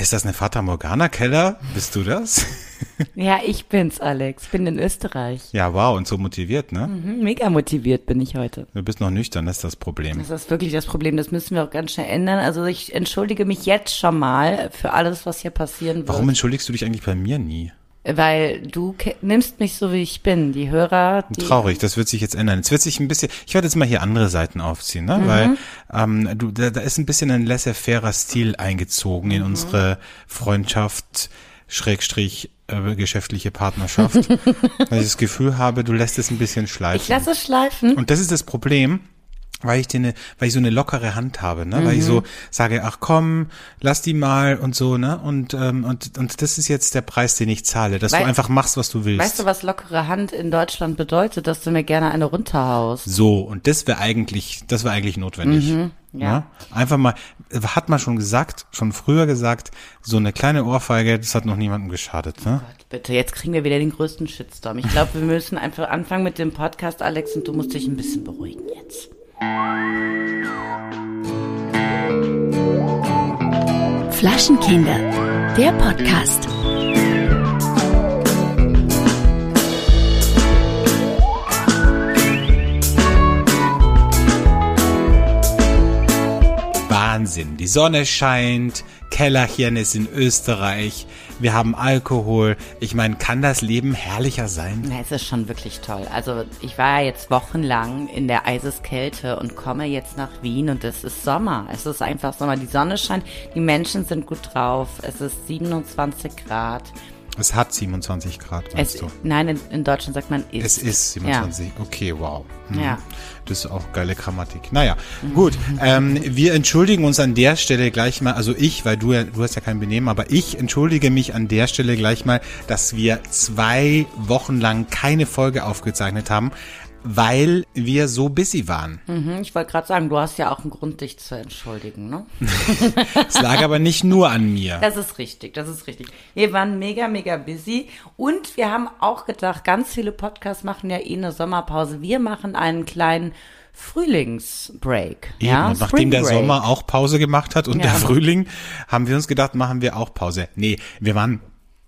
Ist das eine Fata Morgana, Keller? Bist du das? Ja, ich bin's, Alex. Bin in Österreich. Ja, wow, und so motiviert, ne? Mega motiviert bin ich heute. Du bist noch nüchtern, das ist das Problem. Das ist wirklich das Problem. Das müssen wir auch ganz schnell ändern. Also ich entschuldige mich jetzt schon mal für alles, was hier passieren wird. Warum entschuldigst du dich eigentlich bei mir nie? Weil du nimmst mich so, wie ich bin. Die Hörer, Traurig, das wird sich jetzt ändern. Jetzt wird sich ein bisschen, ich werde jetzt mal hier andere Seiten aufziehen, ne? Weil da ist ein bisschen ein laissez-fairer Stil eingezogen in unsere Freundschaft, Schrägstrich, geschäftliche Partnerschaft. Weil ich das Gefühl habe, du lässt es ein bisschen schleifen. Ich lasse es schleifen. Und das ist das Problem. Weil ich so eine lockere Hand habe, ne? Weil ich so sage, ach komm, lass die mal und so, ne? Und das ist jetzt der Preis, den ich zahle, dass du einfach machst, was du willst. Weißt du, was lockere Hand in Deutschland bedeutet? Dass du mir gerne eine runterhaust. So, und das wäre eigentlich notwendig. Ja. Einfach mal, hat man schon früher gesagt, so eine kleine Ohrfeige, das hat noch niemandem geschadet, ne? Oh Gott, bitte, jetzt kriegen wir wieder den größten Shitstorm. Ich glaube, wir müssen einfach anfangen mit dem Podcast, Alex, und du musst dich ein bisschen beruhigen jetzt. Flaschenkinder, der Podcast. Wahnsinn, die Sonne scheint, Kellerchen ist in Österreich, wir haben Alkohol. Ich meine, kann das Leben herrlicher sein? Na, es ist schon wirklich toll. Also ich war ja jetzt wochenlang in der Eiseskälte und komme jetzt nach Wien und es ist Sommer. Es ist einfach Sommer. Die Sonne scheint, die Menschen sind gut drauf. Es ist 27 Grad. Es hat 27 Grad, meinst du? Nein, in Deutschland sagt man ist. Es ist 27. Ja. Okay, wow. Ja. Das ist auch geile Grammatik. Naja, gut. Wir entschuldigen uns an der Stelle gleich mal, also ich, weil du hast ja kein Benehmen, aber ich entschuldige mich an der Stelle gleich mal, dass wir 2 Wochen lang keine Folge aufgezeichnet haben, weil wir so busy waren. Ich wollte gerade sagen, du hast ja auch einen Grund, dich zu entschuldigen, ne? Es lag aber nicht nur an mir. Das ist richtig. Wir waren mega, mega busy und wir haben auch gedacht, ganz viele Podcasts machen ja eine Sommerpause. Wir machen einen kleinen Frühlingsbreak. Eben, ja? Und nachdem der Sommer auch Pause gemacht hat und der Frühling, haben wir uns gedacht, machen wir auch Pause. Nee, wir waren...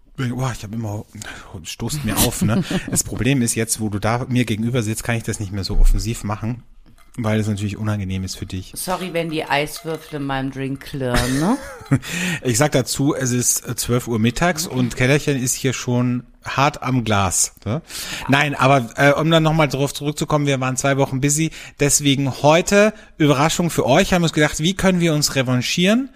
ich habe immer, stoßt mir auf, ne? Das Problem ist jetzt, wo du da mir gegenüber sitzt, kann ich das nicht mehr so offensiv machen, weil es natürlich unangenehm ist für dich. Sorry, wenn die Eiswürfel in meinem Drink klirren, ne? Ich sag dazu, es ist 12 Uhr mittags und Kellerchen ist hier schon hart am Glas. Ne? Ja. Nein, aber um dann nochmal drauf zurückzukommen, wir waren 2 Wochen busy, deswegen heute, Überraschung für euch, haben wir uns gedacht, wie können wir uns revanchieren?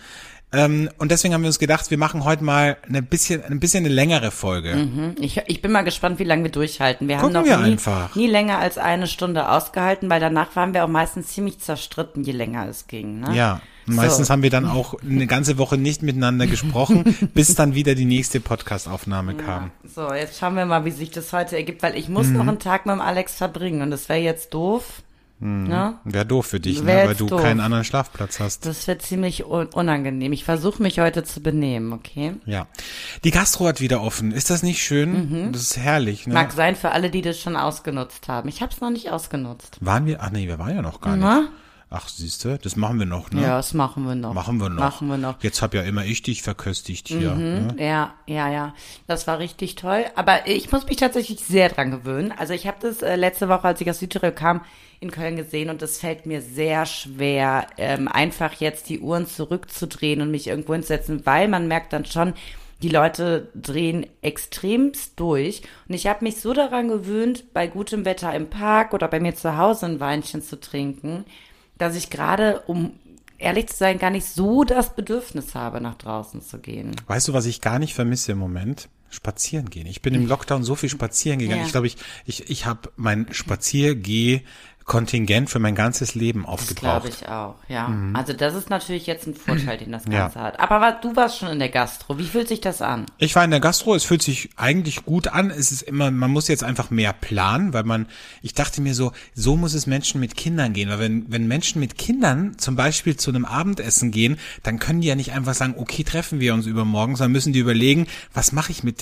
Und deswegen haben wir uns gedacht, wir machen heute mal ein bisschen eine längere Folge. Ich bin mal gespannt, wie lange wir durchhalten. Wir haben noch nie länger als 1 Stunde ausgehalten, weil danach waren wir auch meistens ziemlich zerstritten, je länger es ging. Ne? Ja, meistens haben wir dann auch eine ganze Woche nicht miteinander gesprochen, bis dann wieder die nächste Podcast-Aufnahme kam. So, jetzt schauen wir mal, wie sich das heute ergibt, weil ich muss noch einen Tag mit dem Alex verbringen und das wäre jetzt doof. Ne? Wäre doof für dich, ne? Weil du keinen anderen Schlafplatz hast. Das wird ziemlich unangenehm. Ich versuche mich heute zu benehmen, okay? Ja. Die Gastro hat wieder offen. Ist das nicht schön? Das ist herrlich, ne? Mag sein für alle, die das schon ausgenutzt haben. Ich habe es noch nicht ausgenutzt. Waren wir? Ach nee, wir waren ja noch gar nicht. Ach, siehste, das machen wir noch, ne? Ja, das machen wir noch. Machen wir noch. Jetzt hab ja immer ich dich verköstigt hier. Ne? Ja. Das war richtig toll. Aber ich muss mich tatsächlich sehr dran gewöhnen. Also ich habe das letzte Woche, als ich aus Südtirol kam, in Köln gesehen und es fällt mir sehr schwer, einfach jetzt die Uhren zurückzudrehen und mich irgendwo hinzusetzen, weil man merkt dann schon, die Leute drehen extremst durch. Und ich habe mich so daran gewöhnt, bei gutem Wetter im Park oder bei mir zu Hause ein Weinchen zu trinken, dass ich gerade, um ehrlich zu sein, gar nicht so das Bedürfnis habe, nach draußen zu gehen. Weißt du, was ich gar nicht vermisse im Moment? Spazieren gehen. Ich bin im Lockdown so viel spazieren gegangen. Ja. Ich glaube, ich habe mein Spaziergeh-Kontingent für mein ganzes Leben aufgebraucht. Das glaube ich auch, ja. Also das ist natürlich jetzt ein Vorteil, den das Ganze hat. Aber du warst schon in der Gastro. Wie fühlt sich das an? Ich war in der Gastro. Es fühlt sich eigentlich gut an. Es ist immer, man muss jetzt einfach mehr planen, weil ich dachte mir so muss es Menschen mit Kindern gehen. Weil wenn Menschen mit Kindern zum Beispiel zu einem Abendessen gehen, dann können die ja nicht einfach sagen, okay, treffen wir uns übermorgen, sondern müssen die überlegen, was mache ich mit den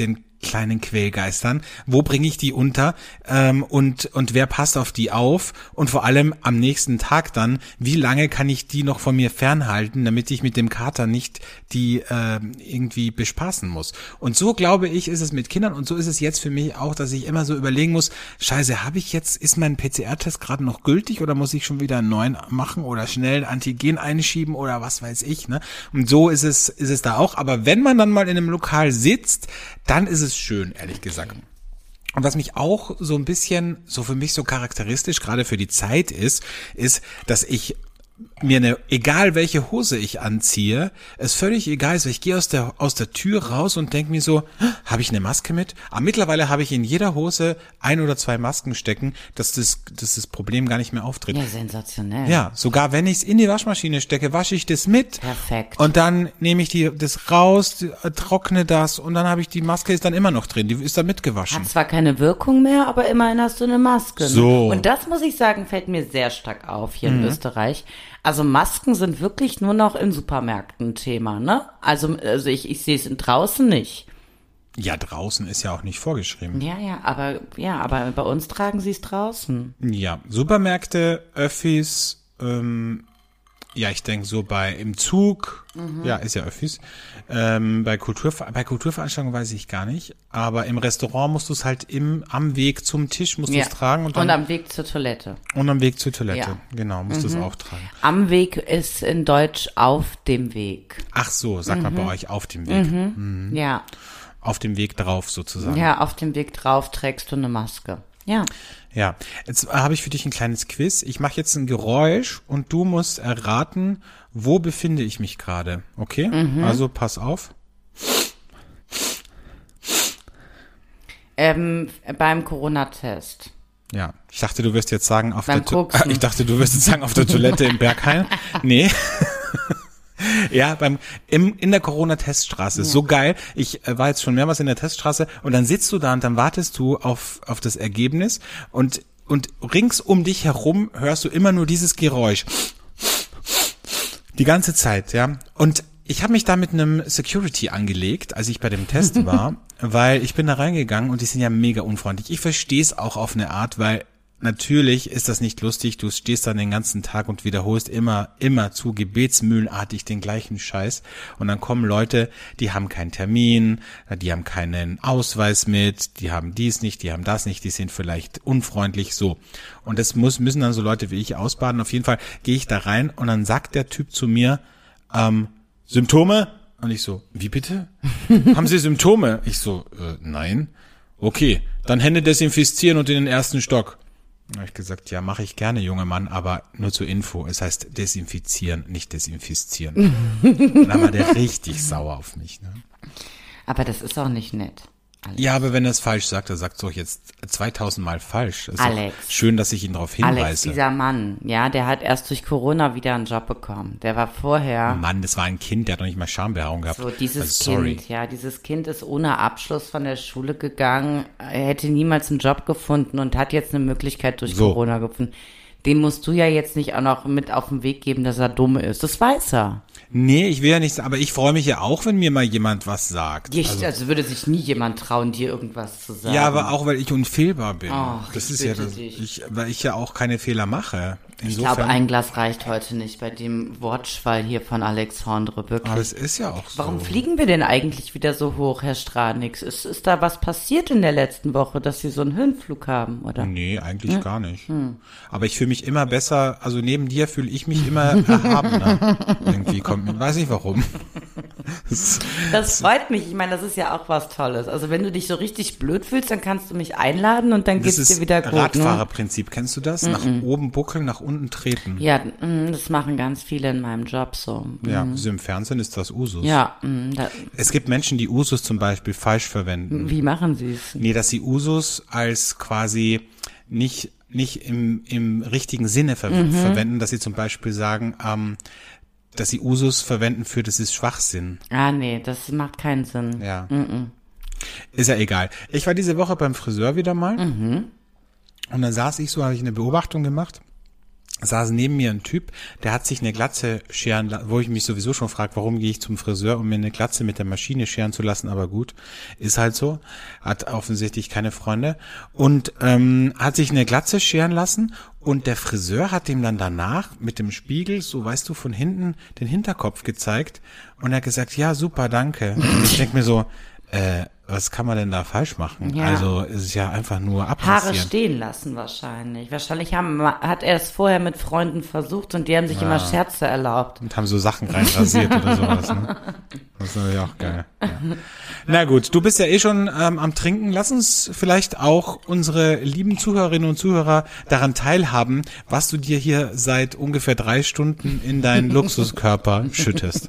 kleinen Quälgeistern, wo bringe ich die unter und wer passt auf die auf und vor allem am nächsten Tag dann, wie lange kann ich die noch von mir fernhalten, damit ich mit dem Kater nicht die irgendwie bespaßen muss. Und so, glaube ich, ist es mit Kindern und so ist es jetzt für mich auch, dass ich immer so überlegen muss, scheiße, ist mein PCR-Test gerade noch gültig oder muss ich schon wieder einen neuen machen oder schnell Antigen einschieben oder was weiß ich, ne? Und so ist es da auch, aber wenn man dann mal in einem Lokal sitzt, dann ist es schön, ehrlich gesagt. Und was mich auch so ein bisschen, so für mich so charakteristisch, gerade für die Zeit ist, dass ich mir egal welche Hose ich anziehe, es völlig egal ist, weil ich gehe aus der Tür raus und denke mir so, habe ich eine Maske mit? Aber mittlerweile habe ich in jeder Hose 1 oder 2 Masken stecken, dass das Problem gar nicht mehr auftritt. Ja, sensationell. Ja, sogar wenn ich es in die Waschmaschine stecke, wasche ich das mit. Perfekt. Und dann nehme ich das raus, trockne das und dann habe ich die Maske ist dann immer noch drin, die ist dann mitgewaschen. Hat zwar keine Wirkung mehr, aber immerhin hast du eine Maske. Ne? So. Und das, muss ich sagen, fällt mir sehr stark auf hier in Österreich. Also Masken sind wirklich nur noch in Supermärkten ein Thema, ne? Also ich sehe es draußen nicht. Ja, draußen ist ja auch nicht vorgeschrieben. Ja, aber bei uns tragen sie es draußen. Ja, Supermärkte, Öffis, ja, ich denke so im Zug, ja, ist ja Öffis, bei Kulturveranstaltungen weiß ich gar nicht, aber im Restaurant musst du es halt am Weg zum Tisch musst du es tragen. Und am Weg zur Toilette. Und am Weg zur Toilette, ja. Genau, musst du es auch tragen. Am Weg ist in Deutsch auf dem Weg. Ach so, sagt man bei euch auf dem Weg. Ja. Auf dem Weg drauf sozusagen. Ja, auf dem Weg drauf trägst du eine Maske. Ja. Ja, jetzt habe ich für dich ein kleines Quiz. Ich mache jetzt ein Geräusch und du musst erraten, wo befinde ich mich gerade. Okay? Also pass auf. Beim Corona-Test. Ja, ich dachte, du wirst jetzt sagen auf der Toilette im Berghain. Nee. Ja, in der Corona-Teststraße. Ja. So geil. Ich war jetzt schon mehrmals in der Teststraße und dann sitzt du da und dann wartest du auf das Ergebnis und rings um dich herum hörst du immer nur dieses Geräusch. Die ganze Zeit, ja. Und ich habe mich da mit einem Security angelegt, als ich bei dem Test war, weil ich bin da reingegangen und die sind ja mega unfreundlich. Ich verstehe es auch auf eine Art, weil natürlich ist das nicht lustig, du stehst dann den ganzen Tag und wiederholst immer zu gebetsmühlenartig den gleichen Scheiß und dann kommen Leute, die haben keinen Termin, die haben keinen Ausweis mit, die haben dies nicht, die haben das nicht, die sind vielleicht unfreundlich, so. Und das müssen dann so Leute wie ich ausbaden. Auf jeden Fall gehe ich da rein und dann sagt der Typ zu mir, Symptome? Und ich so, wie bitte? Haben Sie Symptome? Ich so, nein. Okay, dann Hände desinfizieren und in den 1. Stock. Da habe ich gesagt, ja, mache ich gerne, junger Mann, aber nur zur Info. Es heißt desinfizieren, nicht desinfizieren. Dann war der richtig sauer auf mich. Ne? Aber das ist auch nicht nett. Alex. Ja, aber wenn er es falsch sagt, er sagt es doch jetzt 2000 Mal falsch. Ist Alex. Schön, dass ich ihn darauf hinweise. Alex, dieser Mann, ja, der hat erst durch Corona wieder einen Job bekommen. Der war vorher... Mann, das war ein Kind, der hat doch nicht mal Schambehaarung gehabt. So, dieses Kind ist ohne Abschluss von der Schule gegangen, er hätte niemals einen Job gefunden und hat jetzt eine Möglichkeit durch Corona gefunden. Dem musst du ja jetzt nicht auch noch mit auf den Weg geben, dass er dumm ist. Das weiß er. Nee, ich will ja nichts, aber ich freue mich ja auch, wenn mir mal jemand was sagt. Also würde sich nie jemand trauen, dir irgendwas zu sagen. Ja, aber auch, weil ich unfehlbar bin. Ach, das ist ja das, weil ich ja auch keine Fehler mache. Insofern, ich glaube, ein Glas reicht heute nicht bei dem Wortschwall hier von Alexandre, wirklich. Aber es ist ja auch so. Warum fliegen wir denn eigentlich wieder so hoch, Herr Stranix? Ist da was passiert in der letzten Woche, dass Sie so einen Höhenflug haben, oder? Nee, eigentlich gar nicht. Aber ich fühle mich immer besser, also neben dir fühle ich mich immer erhabener. Irgendwie kommt mir, weiß nicht warum. Das freut mich. Ich meine, das ist ja auch was Tolles. Also wenn du dich so richtig blöd fühlst, dann kannst du mich einladen und dann geht's dir wieder gut. Radfahrerprinzip, kennst du das? Nach oben buckeln, nach unten treten. Ja, das machen ganz viele in meinem Job so. Ja, so im Fernsehen ist das Usus. Ja. Es gibt Menschen, die Usus zum Beispiel falsch verwenden. Wie machen sie es? Nee, dass sie Usus als quasi nicht im richtigen Sinne verwenden, dass sie zum Beispiel sagen, dass sie Usus verwenden für, das ist Schwachsinn. Ah, nee, das macht keinen Sinn. Ja. Ist ja egal. Ich war diese Woche beim Friseur wieder mal. Und dann saß ich so, habe ich eine Beobachtung gemacht. saß neben mir ein Typ, der hat sich eine Glatze scheren lassen, wo ich mich sowieso schon frage, warum gehe ich zum Friseur, um mir eine Glatze mit der Maschine scheren zu lassen, aber gut, ist halt so, hat offensichtlich keine Freunde und hat sich eine Glatze scheren lassen und der Friseur hat ihm dann danach mit dem Spiegel, so weißt du, von hinten den Hinterkopf gezeigt und er hat gesagt, ja super, danke. Und ich denke mir so, was kann man denn da falsch machen? Ja. Also es ist ja einfach nur abrasieren. Haare stehen lassen wahrscheinlich. Wahrscheinlich hat er es vorher mit Freunden versucht und die haben sich immer Scherze erlaubt. Und haben so Sachen reinrasiert oder sowas. Ne? Das ist natürlich auch geil. Ja. Na gut, du bist ja eh schon am Trinken. Lass uns vielleicht auch unsere lieben Zuhörerinnen und Zuhörer daran teilhaben, was du dir hier seit ungefähr 3 Stunden in deinen Luxuskörper schüttest.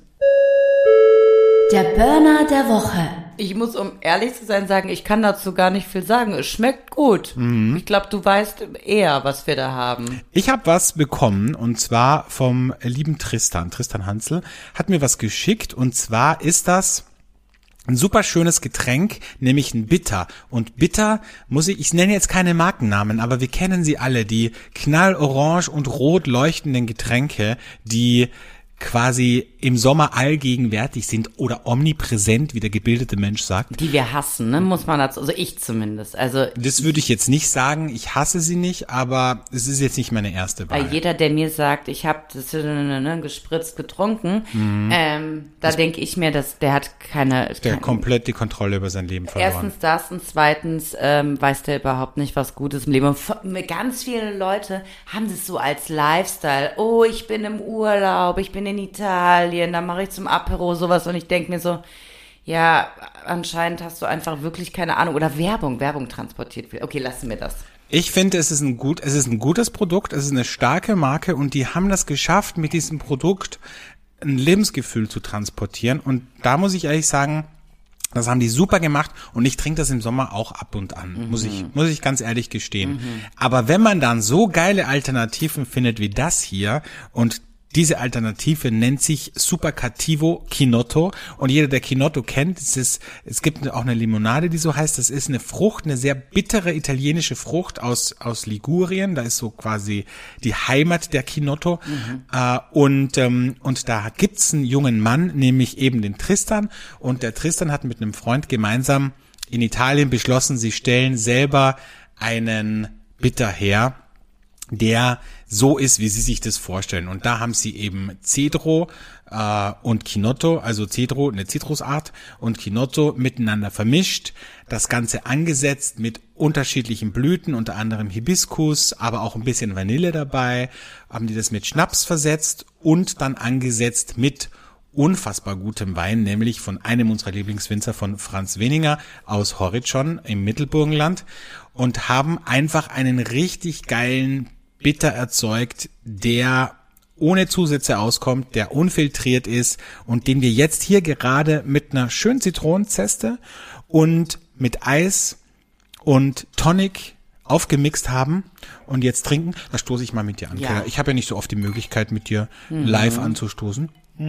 Der Burner der Woche. Ich muss, um ehrlich zu sein, sagen, ich kann dazu gar nicht viel sagen. Es schmeckt gut. Ich glaube, du weißt eher, was wir da haben. Ich habe was bekommen und zwar vom lieben Tristan Hansel hat mir was geschickt und zwar ist das ein super schönes Getränk, nämlich ein Bitter. Und Bitter ich nenne jetzt keine Markennamen, aber wir kennen sie alle, die knallorange und rot leuchtenden Getränke, die quasi im Sommer allgegenwärtig sind oder omnipräsent, wie der gebildete Mensch sagt. Die wir hassen, ne, muss man dazu, also ich zumindest. Also das würde ich jetzt nicht sagen, ich hasse sie nicht, aber es ist jetzt nicht meine erste Wahl. Weil jeder, der mir sagt, ich habe das gespritzt getrunken, da denke ich mir, dass der hat der komplett die Kontrolle über sein Leben verloren. Erstens das und zweitens weiß der überhaupt nicht, was Gutes im Leben. Und ganz viele Leute haben das so als Lifestyle. Oh, ich bin im Urlaub, ich bin in Italien, da mache ich zum Apero sowas und ich denke mir so, ja, anscheinend hast du einfach wirklich keine Ahnung oder Werbung transportiert wird. Okay, lassen wir das. Ich finde, es ist ein gutes Produkt, es ist eine starke Marke und die haben das geschafft, mit diesem Produkt ein Lebensgefühl zu transportieren und da muss ich ehrlich sagen, das haben die super gemacht und ich trinke das im Sommer auch ab und an, muss ich ganz ehrlich gestehen. Aber wenn man dann so geile Alternativen findet wie das hier und diese Alternative nennt sich Supercattivo Kinotto und jeder, der Kinotto kennt, es gibt auch eine Limonade, die so heißt, das ist eine Frucht, eine sehr bittere italienische Frucht aus Ligurien, da ist so quasi die Heimat der Kinotto und da gibt's einen jungen Mann, nämlich eben den Tristan und der Tristan hat mit einem Freund gemeinsam in Italien beschlossen, sie stellen selber einen Bitter her, der so ist, wie sie sich das vorstellen. Und da haben sie eben Cedro und Kinotto, also Cedro, eine Zitrusart, und Kinotto miteinander vermischt, das Ganze angesetzt mit unterschiedlichen Blüten, unter anderem Hibiskus, aber auch ein bisschen Vanille dabei, haben die das mit Schnaps versetzt und dann angesetzt mit unfassbar gutem Wein, nämlich von einem unserer Lieblingswinzer, von Franz Weninger aus Horridschon im Mittelburgenland und haben einfach einen richtig geilen Bitter erzeugt, der ohne Zusätze auskommt, der unfiltriert ist und den wir jetzt hier gerade mit einer schönen Zitronenzeste und mit Eis und Tonic aufgemixt haben und jetzt trinken. Da stoße ich mal mit dir an. Ja. Ich habe ja nicht so oft die Möglichkeit, mit dir live anzustoßen.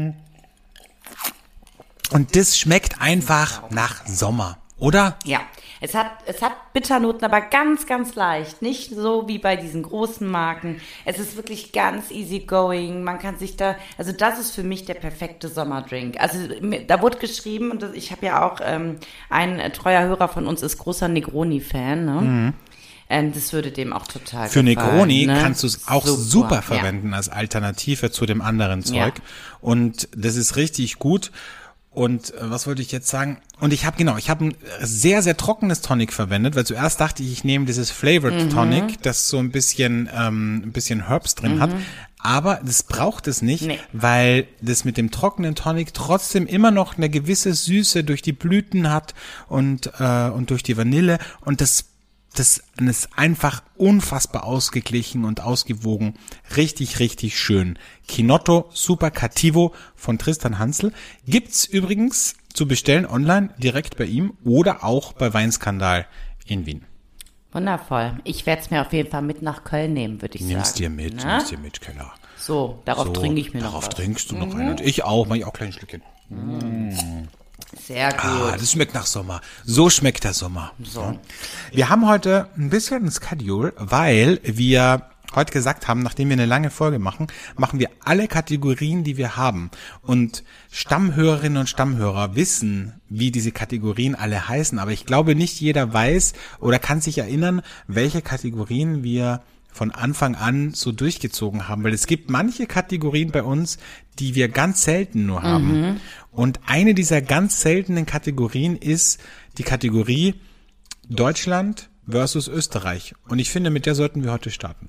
Und das schmeckt einfach nach Sommer, oder? Ja, es hat Bitternoten, aber ganz, ganz leicht. Nicht so wie bei diesen großen Marken. Es ist wirklich ganz easy going. Man kann sich also das ist für mich der perfekte Sommerdrink. Also da wurde geschrieben, und ich habe ja auch, ein treuer Hörer von uns ist großer Negroni-Fan, ne? Das würde dem auch total Für gefallen. Negroni ne? kannst du es auch super verwenden als Alternative zu dem anderen Zeug. Und das ist richtig gut. Und was wollte ich jetzt sagen? Und ich habe ein sehr, sehr trockenes Tonic verwendet, weil zuerst dachte ich nehme dieses Flavored Tonic, das so ein bisschen Herbs drin hat. Aber das braucht es nicht, weil das mit dem trockenen Tonic trotzdem immer noch eine gewisse Süße durch die Blüten hat und durch die Vanille. Und das ist einfach unfassbar ausgeglichen und ausgewogen. Richtig, richtig schön. Kinotto Supercattivo von Tristan Hansel. Gibt's übrigens zu bestellen online direkt bei ihm oder auch bei Weinskandal in Wien. Wundervoll. Ich werde es mir auf jeden Fall mit nach Köln nehmen, würde ich sagen. Nimm's dir mit, Keller. So, darauf trinke ich mir noch was. Darauf trinkst du noch einen. Und ich auch, mach ich auch ein kleines Stückchen. Sehr gut. Das schmeckt nach Sommer. So schmeckt der Sommer. So. Wir haben heute ein bisschen ein Schedule, weil wir heute gesagt haben, nachdem wir eine lange Folge machen, machen wir alle Kategorien, die wir haben. Und Stammhörerinnen und Stammhörer wissen, wie diese Kategorien alle heißen. Aber ich glaube, nicht jeder weiß oder kann sich erinnern, welche Kategorien wir von Anfang an so durchgezogen haben. Weil es gibt manche Kategorien bei uns, die wir ganz selten nur haben. Und eine dieser ganz seltenen Kategorien ist die Kategorie Deutschland versus Österreich. Und ich finde, mit der sollten wir heute starten.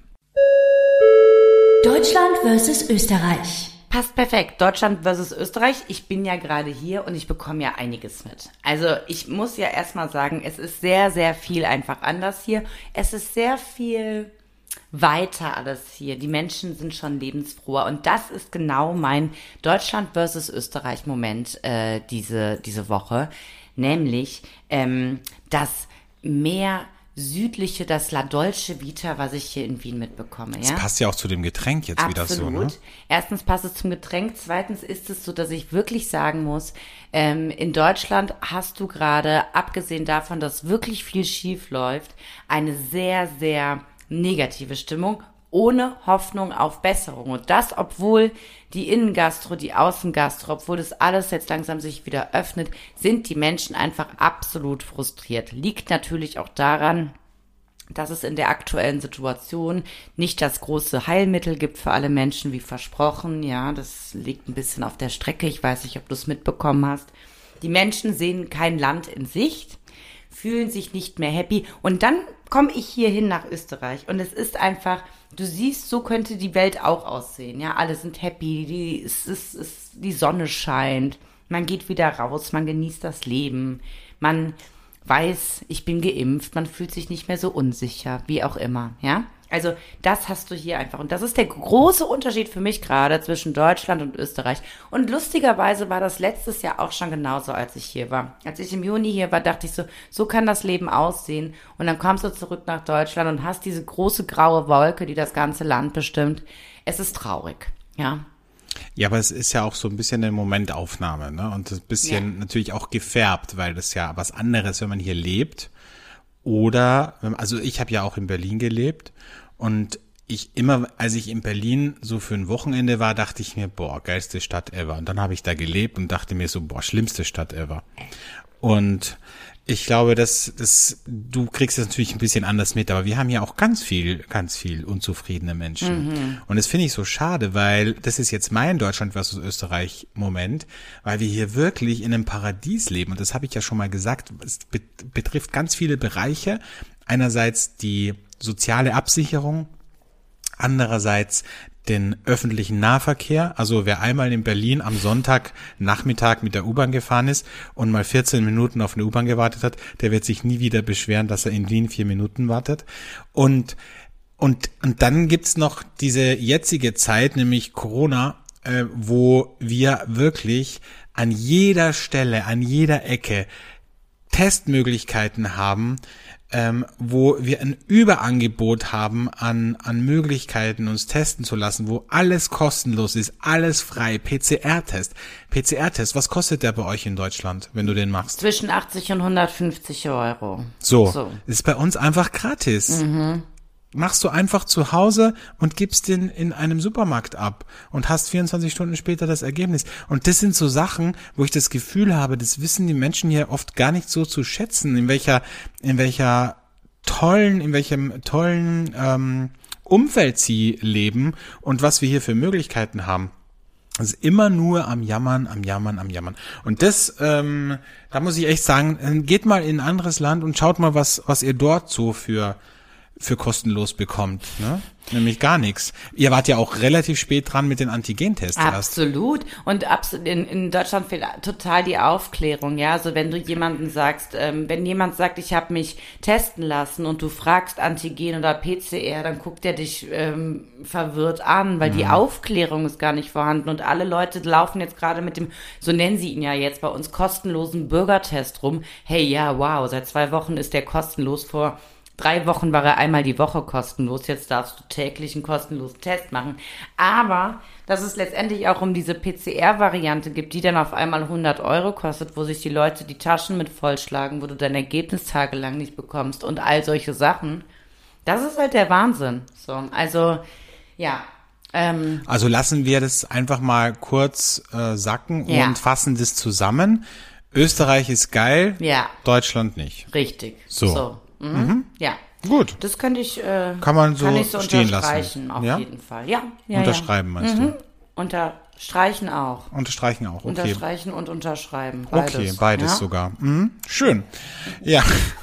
Deutschland versus Österreich. Passt perfekt. Deutschland versus Österreich. Ich bin ja gerade hier und ich bekomme ja einiges mit. Also ich muss ja erstmal sagen, es ist sehr, sehr viel einfach anders hier. Es ist sehr viel weiter alles hier. Die Menschen sind schon lebensfroher und das ist genau mein Deutschland versus Österreich Moment diese Woche. Nämlich das mehr südliche, das La Dolce Vita, was ich hier in Wien mitbekomme. Ja? Das passt ja auch zu dem Getränk jetzt wieder so, ne? Erstens passt es zum Getränk. Zweitens ist es so, dass ich wirklich sagen muss, in Deutschland hast du gerade, abgesehen davon, dass wirklich viel schief läuft, eine sehr, sehr negative Stimmung, ohne Hoffnung auf Besserung. Und das, obwohl die Innengastro, die Außengastro, obwohl das alles jetzt langsam sich wieder öffnet, sind die Menschen einfach absolut frustriert. Liegt natürlich auch daran, dass es in der aktuellen Situation nicht das große Heilmittel gibt für alle Menschen, wie versprochen. Ja, das liegt ein bisschen auf der Strecke. Ich weiß nicht, ob du es mitbekommen hast. Die Menschen sehen kein Land in Sicht, fühlen sich nicht mehr happy. Und dann komme ich hier hin nach Österreich und es ist einfach, du siehst, so könnte die Welt auch aussehen. Ja, alle sind happy, die Sonne scheint, man geht wieder raus, man genießt das Leben, man weiß, ich bin geimpft, man fühlt sich nicht mehr so unsicher, wie auch immer, ja. Also das hast du hier einfach und das ist der große Unterschied für mich gerade zwischen Deutschland und Österreich. Und lustigerweise war das letztes Jahr auch schon genauso, als ich hier war. Als ich im Juni hier war, dachte ich so kann das Leben aussehen. Und dann kommst du zurück nach Deutschland und hast diese große graue Wolke, die das ganze Land bestimmt. Es ist traurig, ja. Ja, aber es ist ja auch so ein bisschen eine Momentaufnahme, ne? Und ein bisschen natürlich auch gefärbt, weil das ja was anderes, wenn man hier lebt. Oder, also ich habe ja auch in Berlin gelebt und als ich in Berlin so für ein Wochenende war, dachte ich mir, boah, geilste Stadt ever. Und dann habe ich da gelebt und dachte mir so, boah, schlimmste Stadt ever. Und ich glaube, du kriegst das natürlich ein bisschen anders mit, aber wir haben ja auch ganz viel unzufriedene Menschen. Und das finde ich so schade, weil das ist jetzt mein Deutschland versus Österreich Moment, weil wir hier wirklich in einem Paradies leben. Und das habe ich ja schon mal gesagt, es betrifft ganz viele Bereiche. Einerseits die soziale Absicherung, andererseits den öffentlichen Nahverkehr. Also wer einmal in Berlin am Sonntagnachmittag mit der U-Bahn gefahren ist und mal 14 Minuten auf eine U-Bahn gewartet hat, der wird sich nie wieder beschweren, dass er in Wien 4 Minuten wartet. Und dann gibt's noch diese jetzige Zeit, nämlich Corona, wo wir wirklich an jeder Stelle, an jeder Ecke Testmöglichkeiten haben, wo wir ein Überangebot haben an Möglichkeiten, uns testen zu lassen, wo alles kostenlos ist, alles frei. PCR-Test, was kostet der bei euch in Deutschland, wenn du den machst? Zwischen 80 und 150 Euro. So. Ist bei uns einfach gratis. Machst du einfach zu Hause und gibst den in einem Supermarkt ab und hast 24 Stunden später das Ergebnis. Und das sind so Sachen, wo ich das Gefühl habe, das wissen die Menschen hier oft gar nicht so zu schätzen, in welchem tollen Umfeld sie leben und was wir hier für Möglichkeiten haben. Es ist immer nur am Jammern. Und das, da muss ich echt sagen, geht mal in ein anderes Land und schaut mal, was ihr dort so für kostenlos bekommt, ne? Nämlich gar nichts. Ihr wart ja auch relativ spät dran mit den Antigentests erst. Absolut. Und in Deutschland fehlt total die Aufklärung, ja. Also wenn du jemanden sagst, wenn jemand sagt, ich habe mich testen lassen und du fragst Antigen oder PCR, dann guckt er dich verwirrt an, weil die Aufklärung ist gar nicht vorhanden und alle Leute laufen jetzt gerade mit dem, so nennen sie ihn ja jetzt bei uns, kostenlosen Bürgertest rum. Hey, ja, wow, seit 2 Wochen ist der kostenlos, vor 3 Wochen war er einmal die Woche kostenlos, jetzt darfst du täglich einen kostenlosen Test machen. Aber dass es letztendlich auch um diese PCR-Variante gibt, die dann auf einmal 100 Euro kostet, wo sich die Leute die Taschen mit vollschlagen, wo du dein Ergebnis tagelang nicht bekommst und all solche Sachen, Das ist halt der Wahnsinn. So, also, ja. Also lassen wir das einfach mal kurz sacken Ja. und fassen das zusammen. Österreich ist geil, Ja. Deutschland nicht. Richtig. So. Ja. Gut. Das könnte ich, Kann man so kann ich so stehen unterstreichen, lassen. auf Ja? jeden Fall. Ja, ja, Unterschreiben meinst ja. Unterstreichen auch. du? Unterstreichen auch, okay. Unterstreichen und unterschreiben. Beides. Okay, beides ja? sogar. Schön. Ja.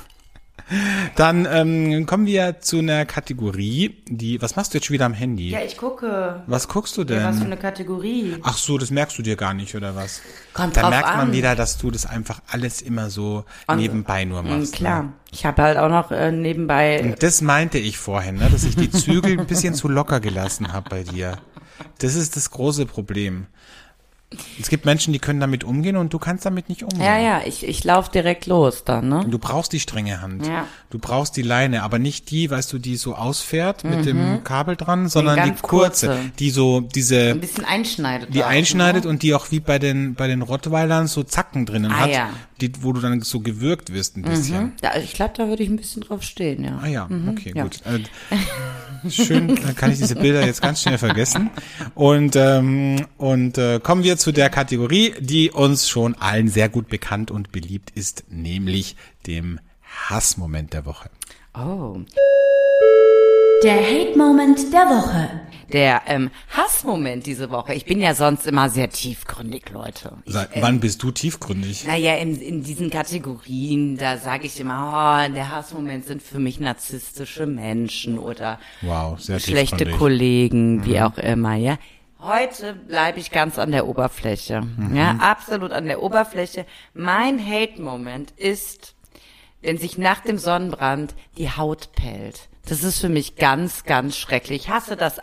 Dann kommen wir zu einer Kategorie, was machst du jetzt schon wieder am Handy? Ja, ich gucke. Was guckst du denn? Ja, was für eine Kategorie. Ach so, das merkst du dir gar nicht, oder was? Kommt Da drauf merkt man an. wieder, dass du das einfach alles immer so Und- nebenbei nur machst. Klar. Ne? Ich habe halt auch noch nebenbei. Und das meinte ich vorhin, ne, dass ich die Zügel ein bisschen zu locker gelassen habe bei dir. Das ist das große Problem. Es gibt Menschen, die können damit umgehen und du kannst damit nicht umgehen. Ja, ich laufe direkt los dann, ne? Du brauchst die strenge Hand. Ja. Du brauchst die Leine, aber nicht die, weißt du, die so ausfährt mit dem Kabel dran, sondern die ganz kurze, kurze. die so diese Ein bisschen einschneidet. die auch, einschneidet ne? und die auch wie bei den Rottweilern so Zacken drinnen hat, ja. wo du dann so gewürgt wirst ein bisschen. Ja, ich glaube, da würde ich ein bisschen drauf stehen, ja. Ah ja, okay, ja. gut. Schön, dann kann ich diese Bilder jetzt ganz schnell vergessen. Und kommen wir zu der Kategorie, die uns schon allen sehr gut bekannt und beliebt ist, nämlich dem Hassmoment der Woche. Oh. Der Hate-Moment der Woche. Der Hassmoment diese Woche. Ich bin ja sonst immer sehr tiefgründig, Leute. Wann bist du tiefgründig? Naja, in diesen Kategorien, da sage ich immer, der Hassmoment sind für mich narzisstische Menschen oder Wow, sehr schlechte tiefgründig. Kollegen, wie auch immer, ja. Heute bleibe ich ganz an der Oberfläche. Ja, absolut an der Oberfläche. Mein Hate-Moment ist, wenn sich nach dem Sonnenbrand die Haut pellt. Das ist für mich ganz, ganz schrecklich. Ich hasse das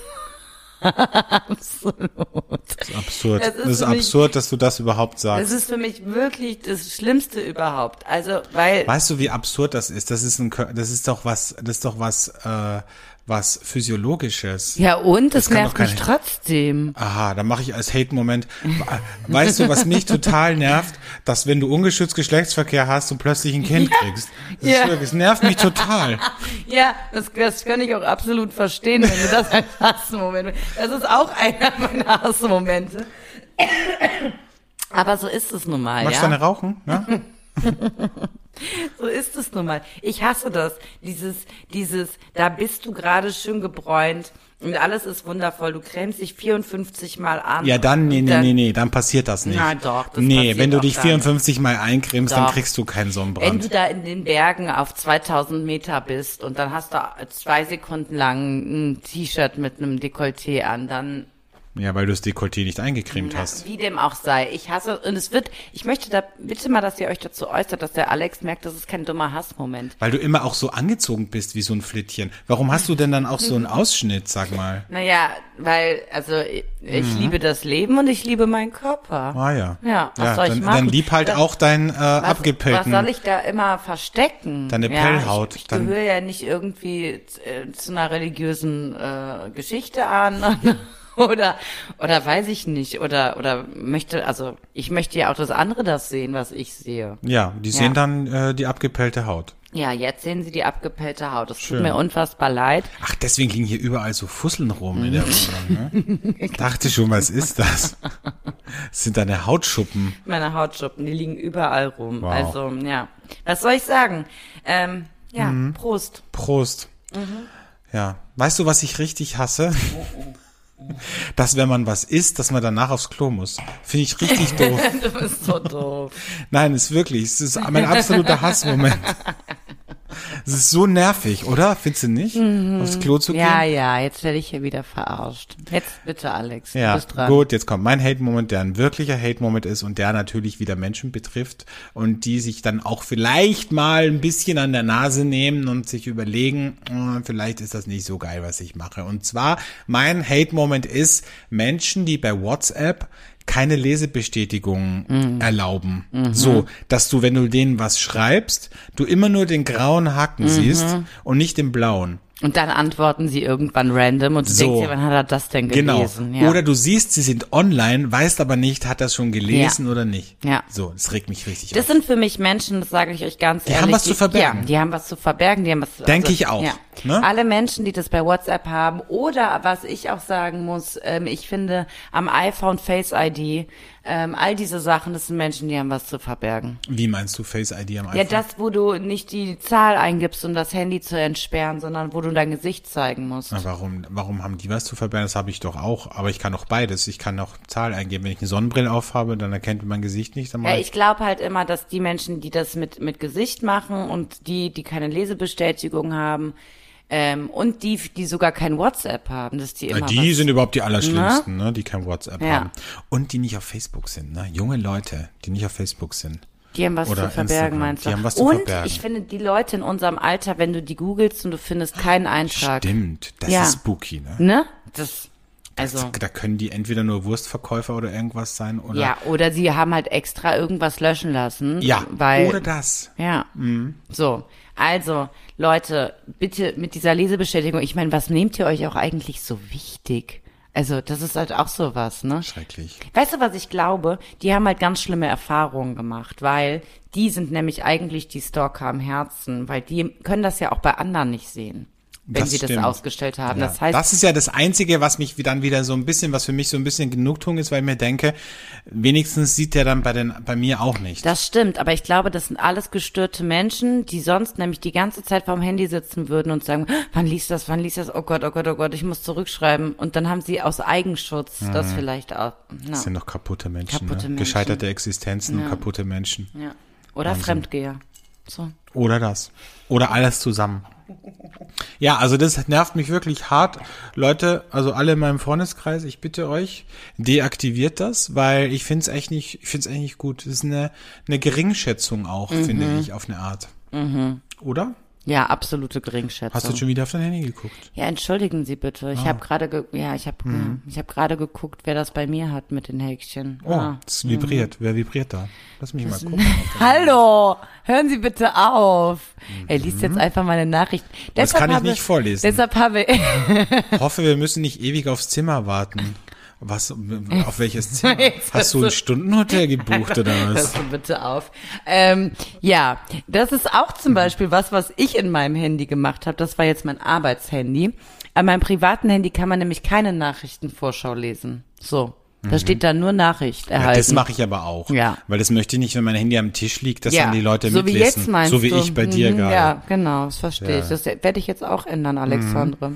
absolut. Das ist absurd. Das Das ist ist für mich- absurd, dass du das überhaupt Das sagst. ist für mich wirklich das Schlimmste überhaupt. Also, weil, Weißt du, wie absurd das ist? Das ist doch was Physiologisches. ja und, das kann nervt doch keine- mich trotzdem. Aha, dann mache ich als Hate-Moment. Weißt du, was mich total nervt? Dass wenn du ungeschützt Geschlechtsverkehr hast und plötzlich ein Kind kriegst. Das ist Ja. wirklich, das nervt mich total. Ja, das kann ich auch absolut verstehen, wenn du das als Hassmoment. Das ist auch einer meiner Hassmomente. Aber so ist es nun mal, Magst du ja. eine rauchen? Ja? So ist es nun mal. Ich hasse das. Dieses, da bist du gerade schön gebräunt und alles ist wundervoll. Du cremst dich 54 Mal an. Ja, dann, Und dann passiert das nicht. Na doch, das Nee, passiert wenn du auch dich dann. 54 Mal eincremst, dann Doch. kriegst du keinen Wenn Sonnenbrand. du da in den Bergen auf 2000 Meter bist und dann hast du 2 Sekunden lang ein T-Shirt mit einem Dekolleté an, dann, Ja, weil du das Dekolleté nicht eingecremt hast. wie dem auch sei. Ich hasse, und ich möchte da bitte mal, dass ihr euch dazu äußert, dass der Alex merkt, das ist kein dummer Hassmoment. Weil du immer auch so angezogen bist wie so ein Flittchen. Warum hast du denn dann auch so einen Ausschnitt, sag mal? Naja, weil, also, ich liebe das Leben und ich liebe meinen Körper. Ah ja. Ja, was soll ich dann, machen? Dann lieb halt Das- auch dein Was abgepellten. soll ich da immer verstecken? Deine Pellhaut. Ich Dann- gehöre ja nicht irgendwie zu einer religiösen Geschichte an. Oder weiß ich nicht. Oder ich möchte ja auch, dass andere das sehen, was ich sehe. Ja, die Ja. sehen dann die abgepellte Haut. Ja, jetzt sehen sie die abgepellte Haut. Das Schön. tut mir unfassbar leid. Ach, deswegen liegen hier überall so Fusseln rum in der Wohnung. Ne? Dachte schon, was ist das? Das sind deine Hautschuppen. Meine Hautschuppen, die liegen überall rum. Wow. Also, ja. Was soll ich sagen? Prost. Prost. Ja. Weißt du, was ich richtig hasse? Dass wenn man was isst, dass man danach aufs Klo muss. Finde ich richtig doof. Du bist so doof. Nein, ist wirklich. Es ist mein absoluter Hassmoment. Es ist so nervig, oder? Findest du nicht? Aufs Klo zu gehen? Ja, jetzt werde ich hier wieder verarscht. Jetzt bitte, Alex, du Ja, bist dran. gut, jetzt kommt mein Hate-Moment, der ein wirklicher Hate-Moment ist und der natürlich wieder Menschen betrifft und die sich dann auch vielleicht mal ein bisschen an der Nase nehmen und sich überlegen, vielleicht ist das nicht so geil, was ich mache. Und zwar, mein Hate-Moment ist Menschen, die bei WhatsApp keine Lesebestätigung erlauben. So, dass du, wenn du denen was schreibst, du immer nur den grauen Haken siehst und nicht den blauen. Und dann antworten sie irgendwann random und du So. denkst dir, wann hat er das denn Genau. gelesen? Ja. Oder du siehst, sie sind online, weißt aber nicht, hat das schon gelesen oder nicht. Ja. So, das regt mich richtig Das auf. sind für mich Menschen, das sage ich euch ganz ehrlich. haben was zu verbergen. Ja, die haben was zu verbergen, die haben was zu Denke ich auch. Ja, Ne? Alle Menschen, die das bei WhatsApp haben oder was ich auch sagen muss, ich finde am iPhone Face ID, all diese Sachen, das sind Menschen, die haben was zu verbergen. Wie meinst du Face ID am iPhone? Ja, das, wo du nicht die Zahl eingibst, um das Handy zu entsperren, sondern wo du dein Gesicht zeigen musst. Na, warum haben die was zu verbergen? Das habe ich doch auch. Aber ich kann auch beides. Ich kann auch Zahl eingeben. Wenn ich eine Sonnenbrille aufhabe, dann erkennt man mein Gesicht nicht. Dann Ja, ich glaube halt immer, dass die Menschen, die das mit Gesicht machen und die keine Lesebestätigung haben, und die sogar kein WhatsApp haben, dass die immer die sind überhaupt die Allerschlimmsten, ne? Die kein WhatsApp Ja. haben. Und die nicht auf Facebook sind, ne? Junge Leute, die nicht auf Facebook sind. Die haben was Oder zu verbergen, Instagram. meinst du? Die haben was zu und verbergen. ich finde, die Leute in unserem Alter, wenn du die googelst und du findest keinen Eintrag. Stimmt, das Ja. ist spooky, ne? Ne? Also. Da können die entweder nur Wurstverkäufer oder irgendwas sein oder. Ja, oder sie haben halt extra irgendwas löschen lassen. Ja, weil, oder das. Ja. So. Also, Leute, bitte mit dieser Lesebestätigung, ich meine, was nehmt ihr euch auch eigentlich so wichtig? Also, das ist halt auch sowas, ne? Schrecklich. Weißt du, was ich glaube? Die haben halt ganz schlimme Erfahrungen gemacht, weil die sind nämlich eigentlich die Stalker am Herzen, weil die können das ja auch bei anderen nicht sehen, wenn sie das stimmt. ausgestellt haben. Ja. Das heißt, das ist ja das Einzige, was mich dann wieder so ein bisschen, was für mich so ein bisschen Genugtuung ist, weil ich mir denke, wenigstens sieht der dann bei mir auch nicht. das stimmt, aber ich glaube, das sind alles gestörte Menschen, die sonst nämlich die ganze Zeit vorm Handy sitzen würden und sagen, wann liest das, oh Gott, oh Gott, oh Gott, ich muss zurückschreiben. Und dann haben sie aus Eigenschutz das vielleicht auch. Das sind noch kaputte Menschen, Kaputte ne? Menschen. Gescheiterte Existenzen und kaputte Menschen. Ja. Oder Fremdgeher. So. Oder das. Oder alles zusammen. Ja, also das nervt mich wirklich hart. Leute, also alle in meinem Freundeskreis, ich bitte euch, deaktiviert das, weil ich finde es echt nicht gut. Das ist eine Geringschätzung auch, finde ich, auf eine Art. Oder? Ja, absolute Geringschätzung. Hast du schon wieder auf dein Handy geguckt? Ja, entschuldigen Sie bitte. Ich habe gerade ich habe gerade geguckt, wer das bei mir hat mit den Häkchen. Oh, es vibriert. Wer vibriert da? Lass mich mal gucken. Hallo, hören Sie bitte auf. Er liest jetzt einfach meine Nachricht. Das kann ich nicht vorlesen. Deshalb habe ich Hoffe, wir müssen nicht ewig aufs Zimmer warten. Auf welches Zimmer? Jetzt Hast du ein Stundenhotel gebucht oder was? Hörst du bitte auf. Ja, das ist auch zum Beispiel was ich in meinem Handy gemacht habe. Das war jetzt mein Arbeitshandy. An meinem privaten Handy kann man nämlich keine Nachrichtenvorschau lesen. So. Da steht da nur Nachricht erhalten. Ja, das mache ich aber auch. Ja. Weil das möchte ich nicht, wenn mein Handy am Tisch liegt, dass Ja, dann die Leute so wie mitlesen. jetzt meinst so wie du. ich bei dir gerade. Ja, genau, das verstehe Ja. ich. Das werde ich jetzt auch ändern, Alexandre.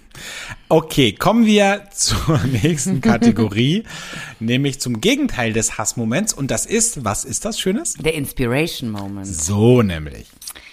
Okay, kommen wir zur nächsten Kategorie, nämlich zum Gegenteil des Hassmoments. Und das ist, was ist das Schönes? Der Inspiration Moment. So nämlich.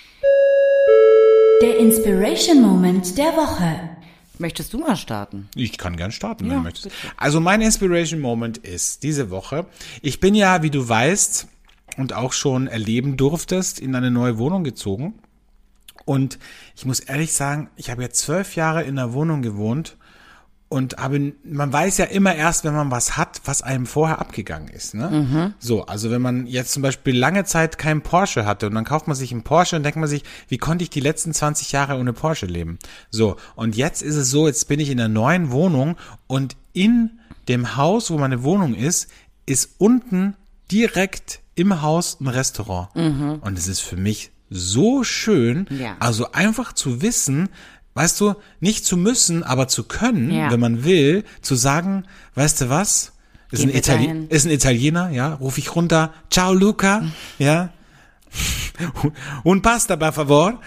Der Inspiration Moment der Woche. Möchtest du mal starten? Ich kann gern starten, wenn Ja, du möchtest. bitte. Also mein Inspiration Moment ist diese Woche. Ich bin ja, wie du weißt und auch schon erleben durftest, in eine neue Wohnung gezogen. Und ich muss ehrlich sagen, ich habe jetzt 12 Jahre in einer Wohnung gewohnt und man weiß ja immer erst, wenn man was hat, was einem vorher abgegangen ist, ne? So, also wenn man jetzt zum Beispiel lange Zeit keinen Porsche hatte und dann kauft man sich einen Porsche und denkt man sich, wie konnte ich die letzten 20 Jahre ohne Porsche leben? So, und jetzt ist es so, jetzt bin ich in einer neuen Wohnung und in dem Haus, wo meine Wohnung ist unten direkt im Haus ein Restaurant. Und es ist für mich so schön, Ja. also einfach zu wissen, weißt du, nicht zu müssen, aber zu können, Ja. wenn man will, zu sagen, weißt du was, ist Gehen wir dahin. ist ein Italiener, ja, rufe ich runter, ciao Luca, ja, un pasta per favor,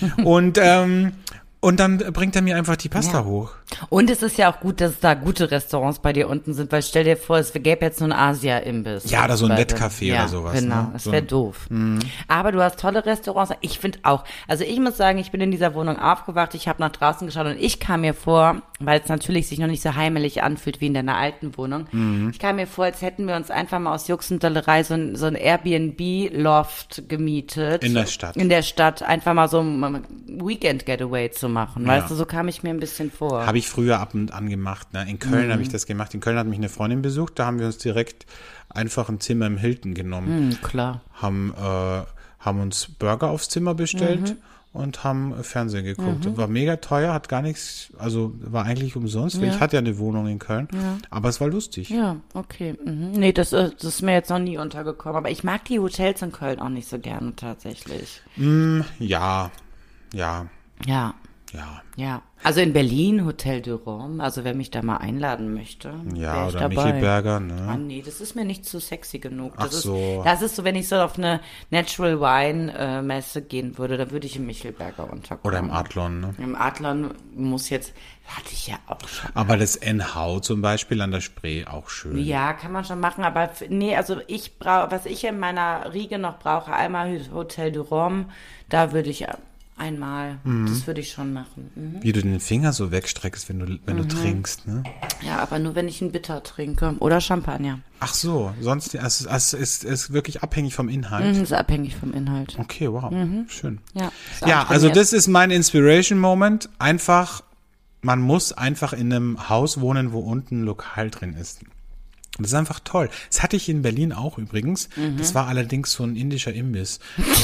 und dann bringt er mir einfach die Pasta Ja. hoch. Und es ist ja auch gut, dass da gute Restaurants bei dir unten sind, weil stell dir vor, es gäbe jetzt so ein Asia-Imbiss. Ja, oder so ein Bei dir. Nettcafé Ja, oder sowas, Genau, ne? das So wäre ein- doof. Aber du hast tolle Restaurants. Ich finde auch, also ich muss sagen, ich bin in dieser Wohnung aufgewacht, ich habe nach draußen geschaut und ich kam mir vor, weil es natürlich sich noch nicht so heimelig anfühlt wie in deiner alten Wohnung, ich kam mir vor, als hätten wir uns einfach mal aus Jux und Dollerei so ein Airbnb-Loft gemietet. In der Stadt. In der Stadt, einfach mal so ein Weekend-Getaway zu machen. Ja. Weißt du, so kam ich mir ein bisschen vor. Habe ich früher ab und an gemacht. Ne? In Köln habe ich das gemacht. In Köln hat mich eine Freundin besucht. Da haben wir uns direkt einfach ein Zimmer im Hilton genommen. Klar. Haben uns Burger aufs Zimmer bestellt und haben Fernsehen geguckt. War mega teuer, hat gar nichts, also war eigentlich umsonst, weil Ja. ich hatte ja eine Wohnung in Köln. Aber es war lustig. Ja, okay. Nee, das ist mir jetzt noch nie untergekommen. Aber ich mag die Hotels in Köln auch nicht so gerne tatsächlich. Ja, ja. Ja. Ja. Ja, also in Berlin, Hotel du Rome, also wer mich da mal einladen möchte, Ja, wär ich oder dabei. Michi Berger, Ah, ne? nee, das ist mir nicht zu sexy genug. Ach so. Das ist so, wenn ich so auf eine Natural Wine Messe gehen würde, dann würde ich im Michelberger unterkommen. Oder im Adlon, ne? Im Adlon muss jetzt, hatte ich ja auch schon. Aber das NH zum Beispiel an der Spree auch schön. Ja, kann man schon machen, aber nee, also ich brauche, was ich in meiner Riege noch brauche, einmal Hotel du Rome, da würde ich einmal, das würde ich schon machen. Mhm. Wie du den Finger so wegstreckst, wenn du trinkst, ne? Ja, aber nur wenn ich einen Bitter trinke oder Champagner. Ach so, sonst es ist wirklich abhängig vom Inhalt. Ist abhängig vom Inhalt. Okay, wow, schön. Ja, Ja, also das ist mein Inspiration Moment. Einfach, man muss einfach in einem Haus wohnen, wo unten ein Lokal drin ist. Das ist einfach toll. Das hatte ich in Berlin auch übrigens. Das war allerdings so ein indischer Imbiss.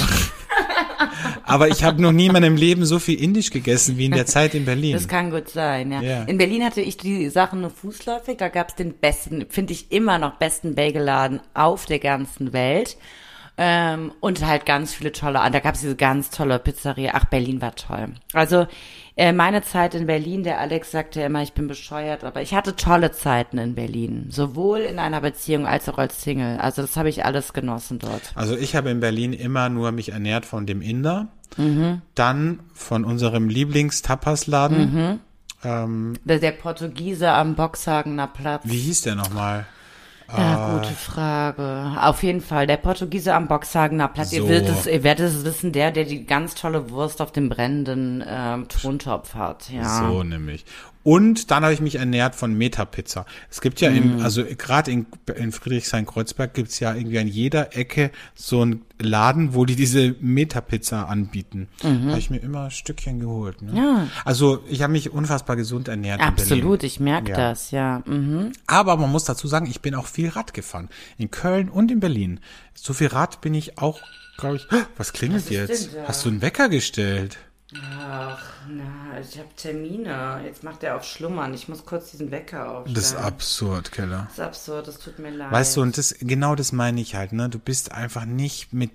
Aber ich habe noch nie in meinem Leben so viel Indisch gegessen wie in der Zeit in Berlin. Das kann gut sein, ja. Ja. In Berlin hatte ich die Sachen nur fußläufig. Da gab's den besten, finde ich immer noch besten Bagelladen auf der ganzen Welt. Und halt ganz viele tolle, da gab's diese ganz tolle Pizzeria. Ach, Berlin war toll. Also meine Zeit in Berlin, der Alex sagte immer, ich bin bescheuert, aber ich hatte tolle Zeiten in Berlin. Sowohl in einer Beziehung als auch als Single. Also das habe ich alles genossen dort. Also ich habe in Berlin immer nur mich ernährt von dem Inder, dann von unserem Lieblingstapasladen. Der Portugiese am Boxhagener Platz. Wie hieß der nochmal? Ja, gute Frage. Auf jeden Fall, der Portugiese am Boxhagener Platz. So. Ihr werdet es wissen, der die ganz tolle Wurst auf dem brennenden Tontopf hat. Ja. So nämlich. Und dann habe ich mich ernährt von Metapizza. Es gibt ja also gerade in Friedrichshain-Kreuzberg gibt es ja irgendwie an jeder Ecke so einen Laden, wo die diese Metapizza anbieten. Habe ich mir immer ein Stückchen geholt. Ne? Ja. Also ich habe mich unfassbar gesund ernährt in Berlin. Absolut, ich merke Ja. das, ja. Mhm. Aber man muss dazu sagen, ich bin auch viel Rad gefahren. In Köln und in Berlin. So viel Rad bin ich auch, glaube ich. Was klingelt Was ist jetzt? denn da? Hast du einen Wecker gestellt? Ach, na, ich habe Termine. Jetzt macht er auf Schlummern. Ich muss kurz diesen Wecker aufstellen. Das ist absurd, Keller. Das ist absurd, das tut mir leid. Weißt du, und genau das meine ich halt, ne? Du bist einfach nicht mit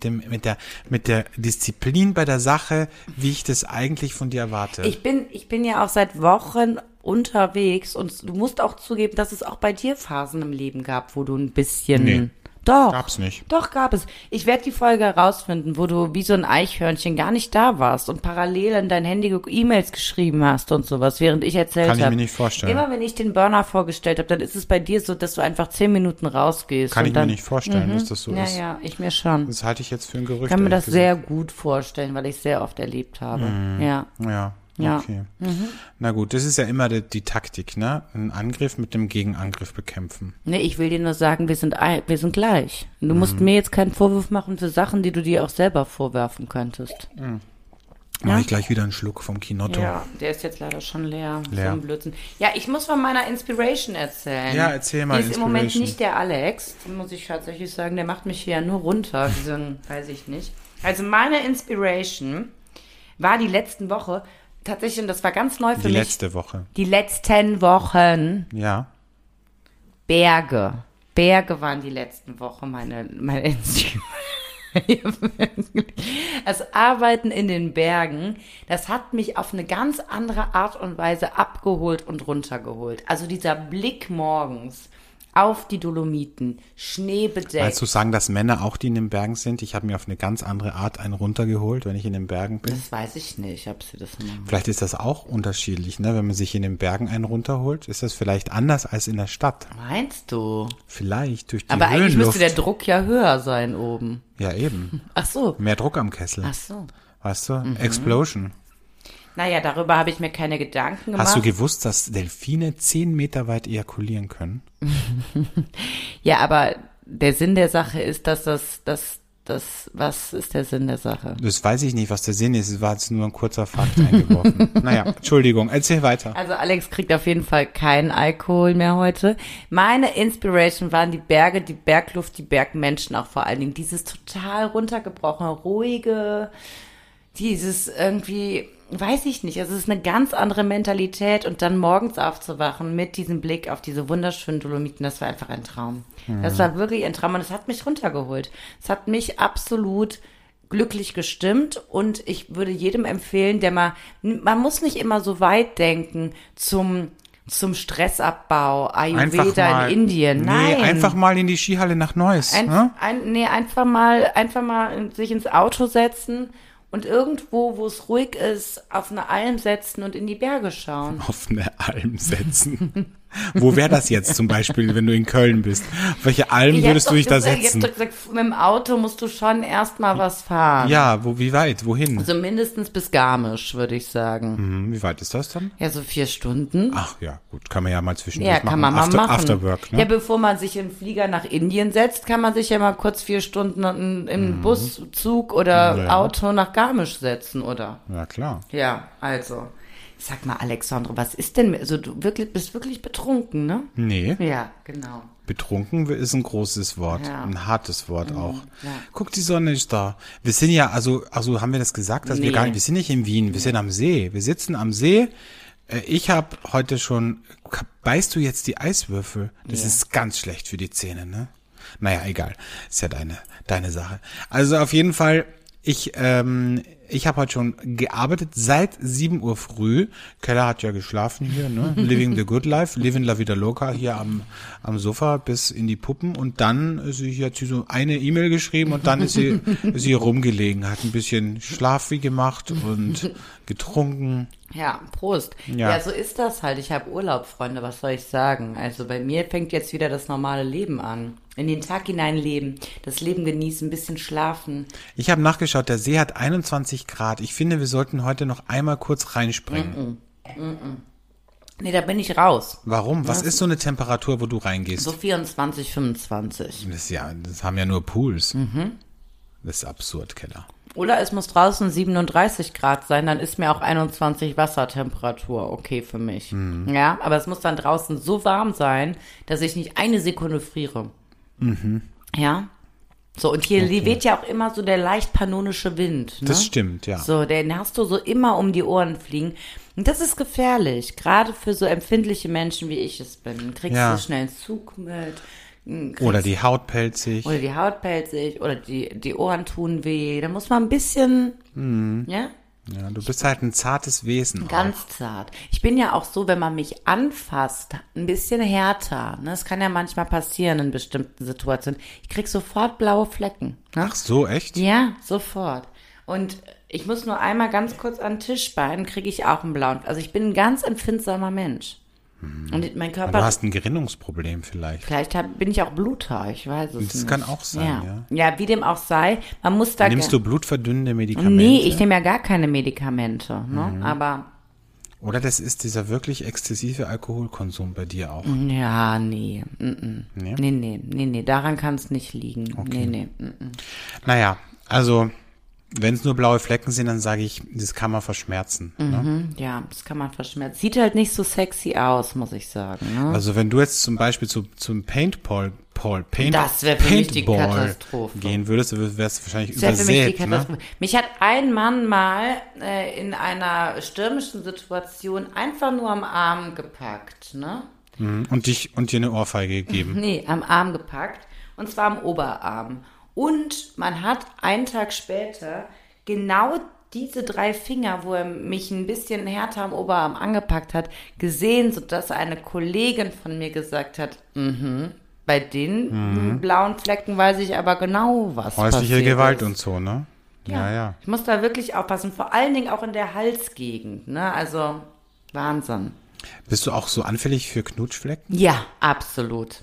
der Disziplin bei der Sache, wie ich das eigentlich von dir erwarte. Ich bin ja auch seit Wochen unterwegs und du musst auch zugeben, dass es auch bei dir Phasen im Leben gab, wo du ein bisschen... Nee. Doch. Gab's nicht. Doch, gab es. Ich werde die Folge herausfinden, wo du wie so ein Eichhörnchen gar nicht da warst und parallel in dein Handy E-Mails geschrieben hast und sowas, während ich erzählt habe. Kann ich mir nicht vorstellen. Immer wenn ich den Burner vorgestellt habe, dann ist es bei dir so, dass du einfach 10 Minuten rausgehst. Kann und ich dann, mir nicht vorstellen, dass das so ja, ist. Ja, ich mir schon. Das halte ich jetzt für ein Gerücht. Ich kann mir das ehrlich sehr gut vorstellen, weil ich es sehr oft erlebt habe. Ja. gesagt. Ja. Okay. Na gut, das ist ja immer die Taktik, ne? Einen Angriff mit dem Gegenangriff bekämpfen. Nee, ich will dir nur sagen, wir sind gleich. Du musst mir jetzt keinen Vorwurf machen für Sachen, die du dir auch selber vorwerfen könntest. Mache ich gleich wieder einen Schluck vom Kinotto. Ja, der ist jetzt leider schon leer. Leer. So ein Blödsinn. Ja, ich muss von meiner Inspiration erzählen. Ja, erzähl mal Die ist im Moment Inspiration. nicht der Alex, muss ich tatsächlich sagen. Der macht mich hier ja nur runter, wie so ein, weiß ich nicht. Also meine Inspiration war die letzten Woche, tatsächlich, und das war ganz neu für Die mich. letzte Woche. Die letzten Wochen. Ja. Berge. Berge waren die letzten Wochen meine Inspiration. Also Arbeiten in den Bergen, das hat mich auf eine ganz andere Art und Weise abgeholt und runtergeholt. Also dieser Blick morgens auf die Dolomiten, schneebedeckt. Willst du sagen, dass Männer auch, die in den Bergen sind? Ich habe mir auf eine ganz andere Art einen runtergeholt, wenn ich in den Bergen bin. Das weiß ich nicht, ob sie das machen. Vielleicht ist das auch unterschiedlich, ne? Wenn man sich in den Bergen einen runterholt, ist das vielleicht anders als in der Stadt. Meinst du? Vielleicht durch die Aber eigentlich Höhenluft. müsste der Druck ja höher sein oben. Ja, eben. Ach so. Mehr Druck am Kessel. Ach so. Weißt du? Explosion. Naja, darüber habe ich mir keine Gedanken gemacht. Hast du gewusst, dass Delfine 10 Meter weit ejakulieren können? Ja, aber der Sinn der Sache ist, dass was ist der Sinn der Sache? Das weiß ich nicht, was der Sinn ist. Es war jetzt nur ein kurzer Fakt eingeworfen. Naja, Entschuldigung, erzähl weiter. Also Alex kriegt auf jeden Fall keinen Alkohol mehr heute. Meine Inspiration waren die Berge, die Bergluft, die Bergmenschen auch vor allen Dingen. Dieses total runtergebrochene, ruhige, dieses irgendwie, weiß ich nicht, also es ist eine ganz andere Mentalität und dann morgens aufzuwachen mit diesem Blick auf diese wunderschönen Dolomiten, das war einfach ein Traum. Das war wirklich ein Traum und es hat mich runtergeholt. Es hat mich absolut glücklich gestimmt und ich würde jedem empfehlen, man muss nicht immer so weit denken zum Stressabbau, Ayurveda in Indien. Nein. Einfach mal in die Skihalle nach Neuss. Einfach mal sich ins Auto setzen und irgendwo, wo es ruhig ist, auf eine Alm setzen und in die Berge schauen. Auf eine Alm setzen. Wo wäre das jetzt zum Beispiel, wenn du in Köln bist? Auf welche Alm würdest du dich da setzen? Ich hab doch gesagt, mit dem Auto musst du schon erstmal was fahren. Ja, wie weit? Wohin? Also mindestens bis Garmisch, würde ich sagen. Wie weit ist das dann? Ja, so 4 Stunden. Ach ja, gut, kann man ja mal zwischendurch machen. Ja, kann man mal machen. Afterwork, ne? Ja, bevor man sich in den Flieger nach Indien setzt, kann man sich ja mal kurz 4 Stunden in Bus, Zug oder Auto nach Garmisch setzen, oder? Ja, klar. Ja, also. Sag mal, Alexandre, was ist denn, also du bist wirklich betrunken, ne? Nee. Ja, genau. Betrunken ist ein großes Wort, ein hartes Wort auch. Ja. Guck, die Sonne ist da. Wir sind ja, also haben wir das gesagt, dass wir sind nicht in Wien, wir sind am See. Wir sitzen am See. Ich habe heute schon, beißt du jetzt die Eiswürfel? Das ist ganz schlecht für die Zähne, ne? Naja, egal. Ist ja deine Sache. Also auf jeden Fall, ich habe heute schon gearbeitet seit 7 Uhr früh. Keller hat ja geschlafen hier, ne? Living the good life, living la vida loca hier am Sofa bis in die Puppen. Und dann hat sie so eine E-Mail geschrieben und dann ist sie rumgelegen, hat ein bisschen Schlafi gemacht und getrunken. Ja, Prost. Ja, so ist das halt. Ich habe Urlaub, Freunde, was soll ich sagen? Also bei mir fängt jetzt wieder das normale Leben an. In den Tag hinein leben, das Leben genießen, ein bisschen schlafen. Ich habe nachgeschaut, der See hat 21 Grad. Ich finde, wir sollten heute noch einmal kurz reinspringen. Nee, da bin ich raus. Warum? Was ist so eine Temperatur, wo du reingehst? So 24, 25. Das haben ja nur Pools. Das ist absurd, Keller. Oder es muss draußen 37 Grad sein, dann ist mir auch 21 Wassertemperatur okay für mich. Ja, aber es muss dann draußen so warm sein, dass ich nicht eine Sekunde friere. Ja. So, und hier weht ja auch immer so der leicht pannonische Wind. Ne? Das stimmt, ja. So, den hast du so immer um die Ohren fliegen. Und das ist gefährlich, gerade für so empfindliche Menschen, wie ich es bin. Kriegst du schnell einen Zug mit. Oder die Haut pellt sich. Oder die Ohren tun weh. Da muss man ein bisschen, ja? Ja, du bist halt ein zartes Wesen. Ganz zart. Ich bin ja auch so, wenn man mich anfasst, ein bisschen härter. Ne? Das kann ja manchmal passieren in bestimmten Situationen. Ich krieg sofort blaue Flecken. Ne? Ach so, echt? Ja, sofort. Und ich muss nur einmal ganz kurz an den Tisch beinen, kriege ich auch einen blauen. Also ich bin ein ganz empfindsamer Mensch. Und mein Körper. Du hast ein Gerinnungsproblem vielleicht. Bin ich auch Bluter, ich weiß es nicht. Das kann auch sein, ja. Ja, wie dem auch sei, man muss da. Nimmst du blutverdünnende Medikamente? Nee, ich nehme ja gar keine Medikamente, ne? Aber. Oder das ist dieser wirklich exzessive Alkoholkonsum bei dir auch? Ja, nee. Nee, daran kann es nicht liegen. Okay. Nee. Naja, also wenn es nur blaue Flecken sind, dann sage ich, das kann man verschmerzen. Ne? Ja, das kann man verschmerzen. Sieht halt nicht so sexy aus, muss ich sagen. Ne? Also wenn du jetzt zum Beispiel zum Paintball das wäre für mich die Katastrophe. Gehen würdest, wärst du wahrscheinlich das wäre für mich die übersät. Katastrophe. Ne? Mich hat ein Mann mal in einer stürmischen Situation einfach nur am Arm gepackt, ne? Und dir eine Ohrfeige gegeben. Nee, am Arm gepackt. Und zwar am Oberarm. Und man hat einen Tag später genau diese 3 Finger, wo er mich ein bisschen härter am Oberarm angepackt hat, gesehen, sodass eine Kollegin von mir gesagt hat, bei den blauen Flecken weiß ich aber genau, was Häusliche passiert Gewalt ist. und so, ne? Ja. Ich muss da wirklich aufpassen, vor allen Dingen auch in der Halsgegend, ne? Also Wahnsinn. Bist du auch so anfällig für Knutschflecken? Ja, absolut.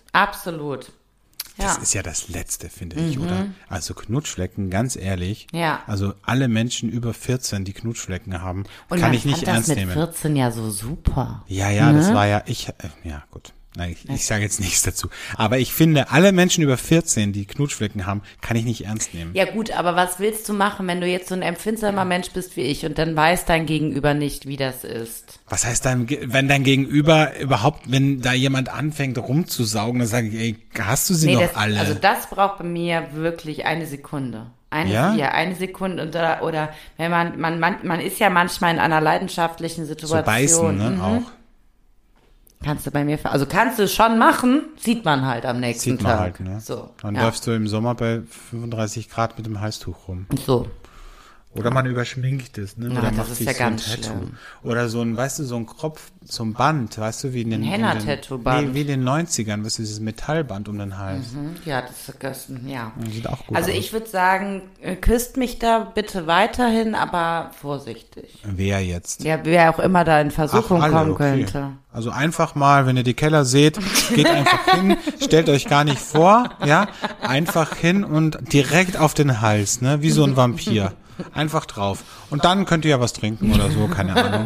Das ist ja das Letzte, finde ich, oder? Also Knutschflecken, ganz ehrlich. Ja. Also alle Menschen über 14, die Knutschflecken haben, Und kann man ich nicht fand ernst das mit nehmen. 14 ja so super. Ja, das war ja, ja gut. Nein, ich sage jetzt nichts dazu. Aber ich finde, alle Menschen über 14, die Knutschflecken haben, kann ich nicht ernst nehmen. Ja gut, aber was willst du machen, wenn du jetzt so ein empfindsamer Mensch bist wie ich und dann weiß dein Gegenüber nicht, wie das ist? Was heißt dann, wenn dein Gegenüber überhaupt, wenn da jemand anfängt rumzusaugen, dann sage ich, ey, hast du sie noch alle? Also das braucht bei mir wirklich eine Sekunde. Eine Sekunde oder wenn man ist ja manchmal in einer leidenschaftlichen Situation. So beißen, ne, auch. Kannst du bei mir, also kannst du schon machen, sieht man halt am nächsten Sieht man Tag. halt, ne? So, Dann ja. läufst du im Sommer bei 35 Grad mit dem Halstuch rum. So. Oder man überschminkt es, ne? Na, Oder das macht ist sich ja so ganz ein Tattoo. schlimm. Oder so ein, weißt du, so ein Kropf, so ein Band, weißt du, wie in den... Henna-Tattoo-Band. Nee, wie in den 90ern, weißt du, dieses Metallband um den Hals. Ja, das ja. Das sieht auch gut Also aus. ich würde sagen, küsst mich da bitte weiterhin, aber vorsichtig. Wer jetzt? Ja, wer auch immer da in Versuchung alle, kommen okay. könnte. Also einfach mal, wenn ihr die Keller seht, geht einfach hin, stellt euch gar nicht vor, ja, einfach hin und direkt auf den Hals, ne, wie so ein Vampir. Einfach drauf. Und dann könnt ihr ja was trinken oder so, keine Ahnung.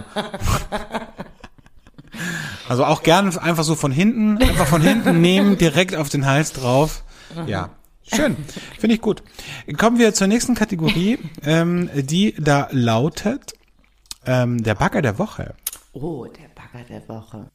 Also auch gerne einfach so von hinten nehmen, direkt auf den Hals drauf. Ja, schön. Finde ich gut. Kommen wir zur nächsten Kategorie, die da lautet, der Bagger der Woche. Oh, der Bagger der Woche.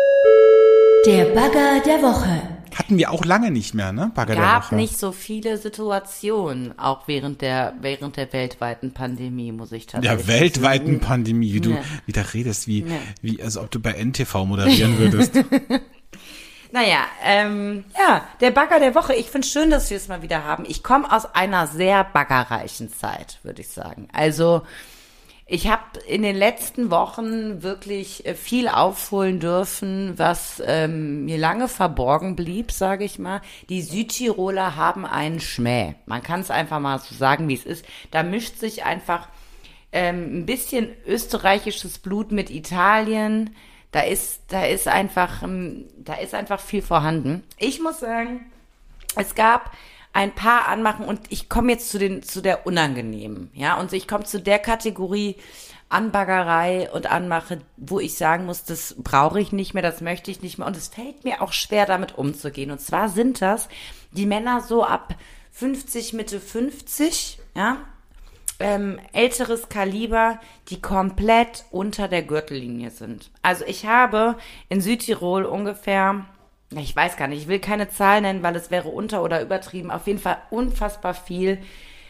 Der Bagger der Woche. Hatten wir auch lange nicht mehr, ne? Bagger der Gab Woche. nicht so viele Situationen, auch während der weltweiten Pandemie, muss ich tatsächlich Der weltweiten Pandemie, wie du Ja. wieder redest, wie, als ob du bei NTV moderieren würdest. Naja, der Bagger der Woche. Ich finde schön, dass wir es mal wieder haben. Ich komme aus einer sehr baggerreichen Zeit, würde ich sagen. Also ich habe in den letzten Wochen wirklich viel aufholen dürfen, was mir lange verborgen blieb, sage ich mal. Die Südtiroler haben einen Schmäh. Man kann es einfach mal so sagen, wie es ist. Da mischt sich einfach ein bisschen österreichisches Blut mit Italien. Da ist einfach viel vorhanden. Ich muss sagen, es gab ein paar Anmachen und ich komme jetzt zu der unangenehmen, ja, und ich komme zu der Kategorie Anbaggerei und Anmache, wo ich sagen muss, das brauche ich nicht mehr, das möchte ich nicht mehr und es fällt mir auch schwer, damit umzugehen. Und zwar sind das die Männer so ab 50, Mitte 50, ja, älteres Kaliber, die komplett unter der Gürtellinie sind. Also ich habe in Südtirol ungefähr, ich weiß gar nicht, ich will keine Zahl nennen, weil es wäre unter- oder übertrieben, auf jeden Fall unfassbar viel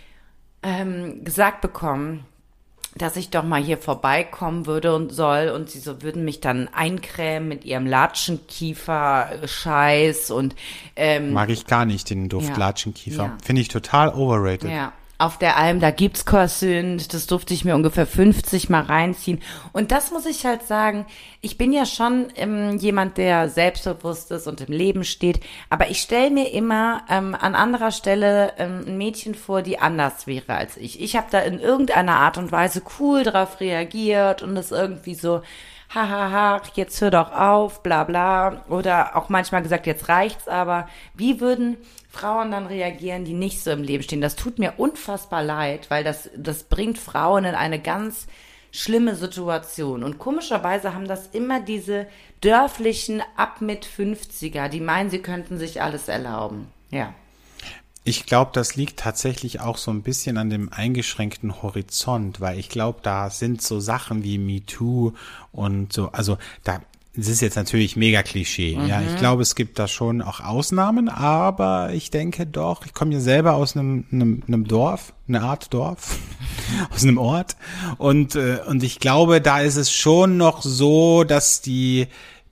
gesagt bekommen, dass ich doch mal hier vorbeikommen würde und soll und sie so würden mich dann eincremen mit ihrem Latschenkiefer-Scheiß und Mag ich gar nicht, den Duft Ja. Latschenkiefer. Ja. Finde ich total overrated. ja. Auf der Alm, da gibt's Corsünd, das durfte ich mir ungefähr 50 Mal reinziehen. Und das muss ich halt sagen, ich bin ja schon jemand, der selbstbewusst ist und im Leben steht, aber ich stelle mir immer an anderer Stelle ein Mädchen vor, die anders wäre als ich. Ich habe da in irgendeiner Art und Weise cool drauf reagiert und das irgendwie so, hahaha, jetzt hör doch auf, bla bla. Oder auch manchmal gesagt, jetzt reicht's aber. Wie würden Frauen dann reagieren, die nicht so im Leben stehen? Das tut mir unfassbar leid, weil das bringt Frauen in eine ganz schlimme Situation. Und komischerweise haben das immer diese dörflichen ab mit 50er, die meinen, sie könnten sich alles erlauben. Ja. Ich glaube, das liegt tatsächlich auch so ein bisschen an dem eingeschränkten Horizont, weil ich glaube, da sind so Sachen wie MeToo und so, also es ist jetzt natürlich mega Klischee, ja. Ich glaube, es gibt da schon auch Ausnahmen, aber ich denke doch, ich komme ja selber aus einem Dorf, eine Art Dorf, aus einem Ort und ich glaube, da ist es schon noch so, dass die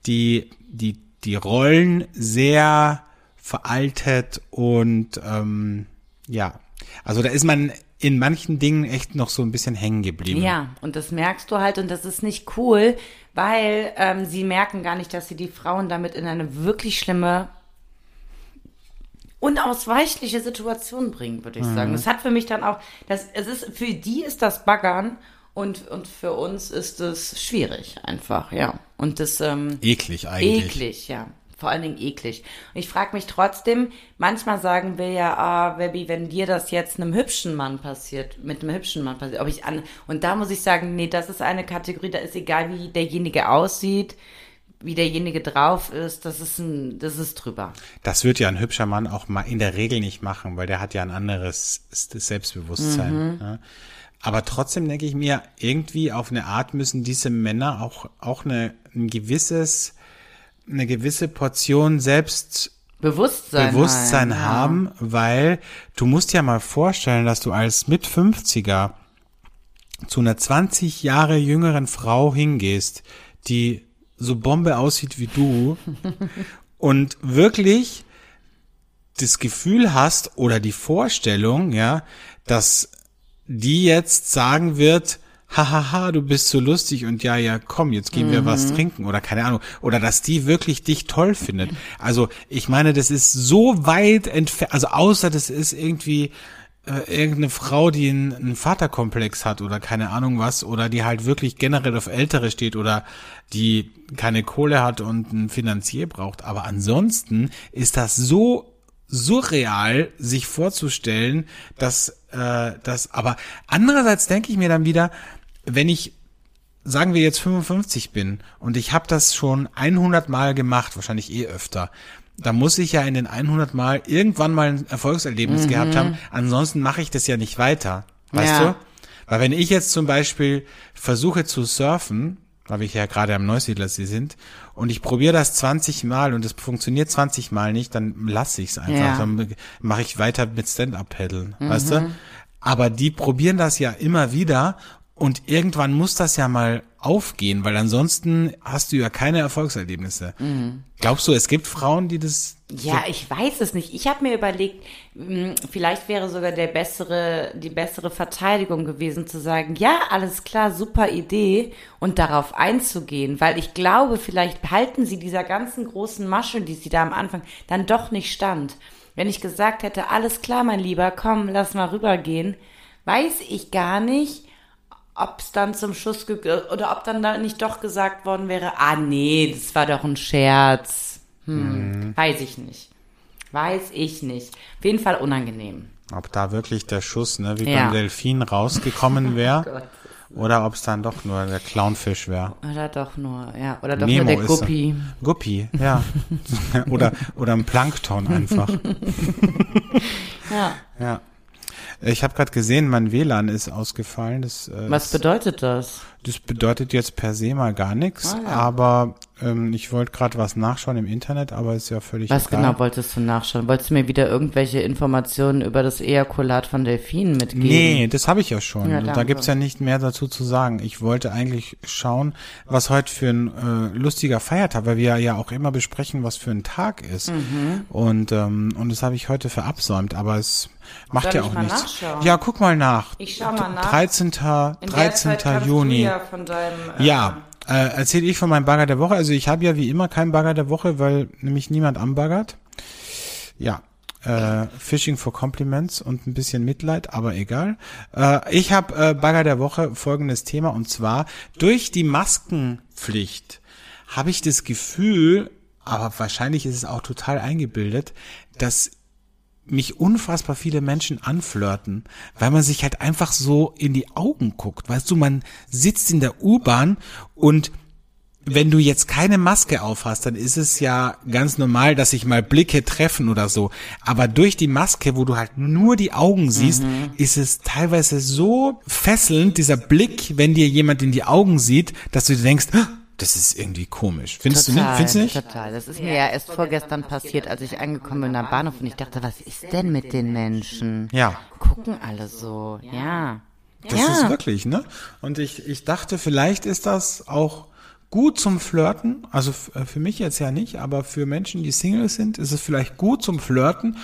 Rollen sehr veraltet und also da ist man in manchen Dingen echt noch so ein bisschen hängen geblieben. Ja, und das merkst du halt und das ist nicht cool, weil sie merken gar nicht, dass sie die Frauen damit in eine wirklich schlimme, unausweichliche Situation bringen, würde ich sagen. Das hat für mich dann auch, für die ist das Baggern und für uns ist es schwierig einfach, ja. Und das Eklig eigentlich. eklig, ja. Vor allen Dingen eklig. Und ich frage mich trotzdem, manchmal sagen wir ja, Baby, wenn dir das jetzt mit einem hübschen Mann passiert, und da muss ich sagen, nee, das ist eine Kategorie, da ist egal, wie derjenige aussieht, wie derjenige drauf ist, das ist drüber. Das wird ja ein hübscher Mann auch mal in der Regel nicht machen, weil der hat ja ein anderes Selbstbewusstsein. Ja. Aber trotzdem denke ich mir, irgendwie auf eine Art müssen diese Männer auch eine gewisse Portion Selbstbewusstsein ja. haben, weil du musst ja mal vorstellen, dass du als Mit-50er zu einer 20 Jahre jüngeren Frau hingehst, die so Bombe aussieht wie du und wirklich das Gefühl hast oder die Vorstellung, ja, dass die jetzt sagen wird, hahaha, du bist so lustig und ja, komm, jetzt gehen wir was trinken oder keine Ahnung. Oder dass die wirklich dich toll findet. Also ich meine, das ist so weit entfernt, also außer das ist irgendwie irgendeine Frau, die einen Vaterkomplex hat oder keine Ahnung was, oder die halt wirklich generell auf Ältere steht oder die keine Kohle hat und einen Finanzier braucht. Aber ansonsten ist das so surreal, sich vorzustellen, dass das, aber andererseits denke ich mir dann wieder, wenn ich, sagen wir jetzt 55 bin und ich habe das schon 100 Mal gemacht, wahrscheinlich öfter, da muss ich ja in den 100 Mal irgendwann mal ein Erfolgserlebnis gehabt haben, ansonsten mache ich das ja nicht weiter, weißt du? Weil wenn ich jetzt zum Beispiel versuche zu surfen, weil wir ja gerade am Neusiedlersee sind, und ich probiere das 20 Mal und es funktioniert 20 Mal nicht, dann lasse ich es einfach. Ja. Dann mache ich weiter mit Stand-Up-Paddeln, weißt du? Aber die probieren das ja immer wieder und irgendwann muss das ja mal aufgehen, weil ansonsten hast du ja keine Erfolgserlebnisse. Glaubst du, es gibt Frauen, die das... Ja, ich weiß es nicht. Ich habe mir überlegt, vielleicht wäre sogar die bessere Verteidigung gewesen, zu sagen, ja, alles klar, super Idee und darauf einzugehen, weil ich glaube, vielleicht halten sie dieser ganzen großen Masche, die sie da am Anfang dann doch nicht stand. Wenn ich gesagt hätte, alles klar, mein Lieber, komm, lass mal rübergehen, weiß ich gar nicht, ob es dann zum Schuss oder ob dann da nicht doch gesagt worden wäre, nee, das war doch ein Scherz. Weiß ich nicht. Auf jeden Fall unangenehm. Ob da wirklich der Schuss, ne, wie beim Delfin rausgekommen wäre, oder ob es dann doch nur der Clownfisch wäre. Oder doch nur der Guppi. Guppi, ja. oder ein Plankton einfach. Ja. Ich habe gerade gesehen, mein WLAN ist ausgefallen. Was bedeutet das? Das bedeutet jetzt per se mal gar nichts, aber ich wollte gerade was nachschauen im Internet, aber ist ja völlig egal. Was genau wolltest du nachschauen? Wolltest du mir wieder irgendwelche Informationen über das Ejakulat von Delfinen mitgeben? Nee, das habe ich ja schon. Ja, da gibt's ja nicht mehr dazu zu sagen. Ich wollte eigentlich schauen, was heute für ein lustiger Feiertag, weil wir ja auch immer besprechen, was für ein Tag ist. Und das habe ich heute verabsäumt, aber es macht ja auch nichts. Nachschauen? Ja, guck mal nach. Ich schau mal nach. 13. Juni. Von deinem, erzähle ich von meinem Bagger der Woche. Also ich habe ja wie immer keinen Bagger der Woche, weil nämlich niemand anbaggert. Ja, Fishing for Compliments und ein bisschen Mitleid, aber egal. Ich habe Bagger der Woche folgendes Thema, und zwar durch die Maskenpflicht habe ich das Gefühl, aber wahrscheinlich ist es auch total eingebildet, dass mich unfassbar viele Menschen anflirten, weil man sich halt einfach so in die Augen guckt. Weißt du, man sitzt in der U-Bahn und wenn du jetzt keine Maske auf hast, dann ist es ja ganz normal, dass sich mal Blicke treffen oder so. Aber durch die Maske, wo du halt nur die Augen siehst, ist es teilweise so fesselnd, dieser Blick, wenn dir jemand in die Augen sieht, dass du dir denkst, das ist irgendwie komisch. Findest du nicht? Total. Das ist mir ja erst vorgestern passiert, als ich angekommen bin am Bahnhof und ich dachte, was ist denn mit den Menschen? Ja. Gucken alle so. Ja. Das ist wirklich, ne? Und ich dachte, vielleicht ist das auch gut zum Flirten. Also für mich jetzt ja nicht, aber für Menschen, die Single sind, ist es vielleicht gut zum Flirten.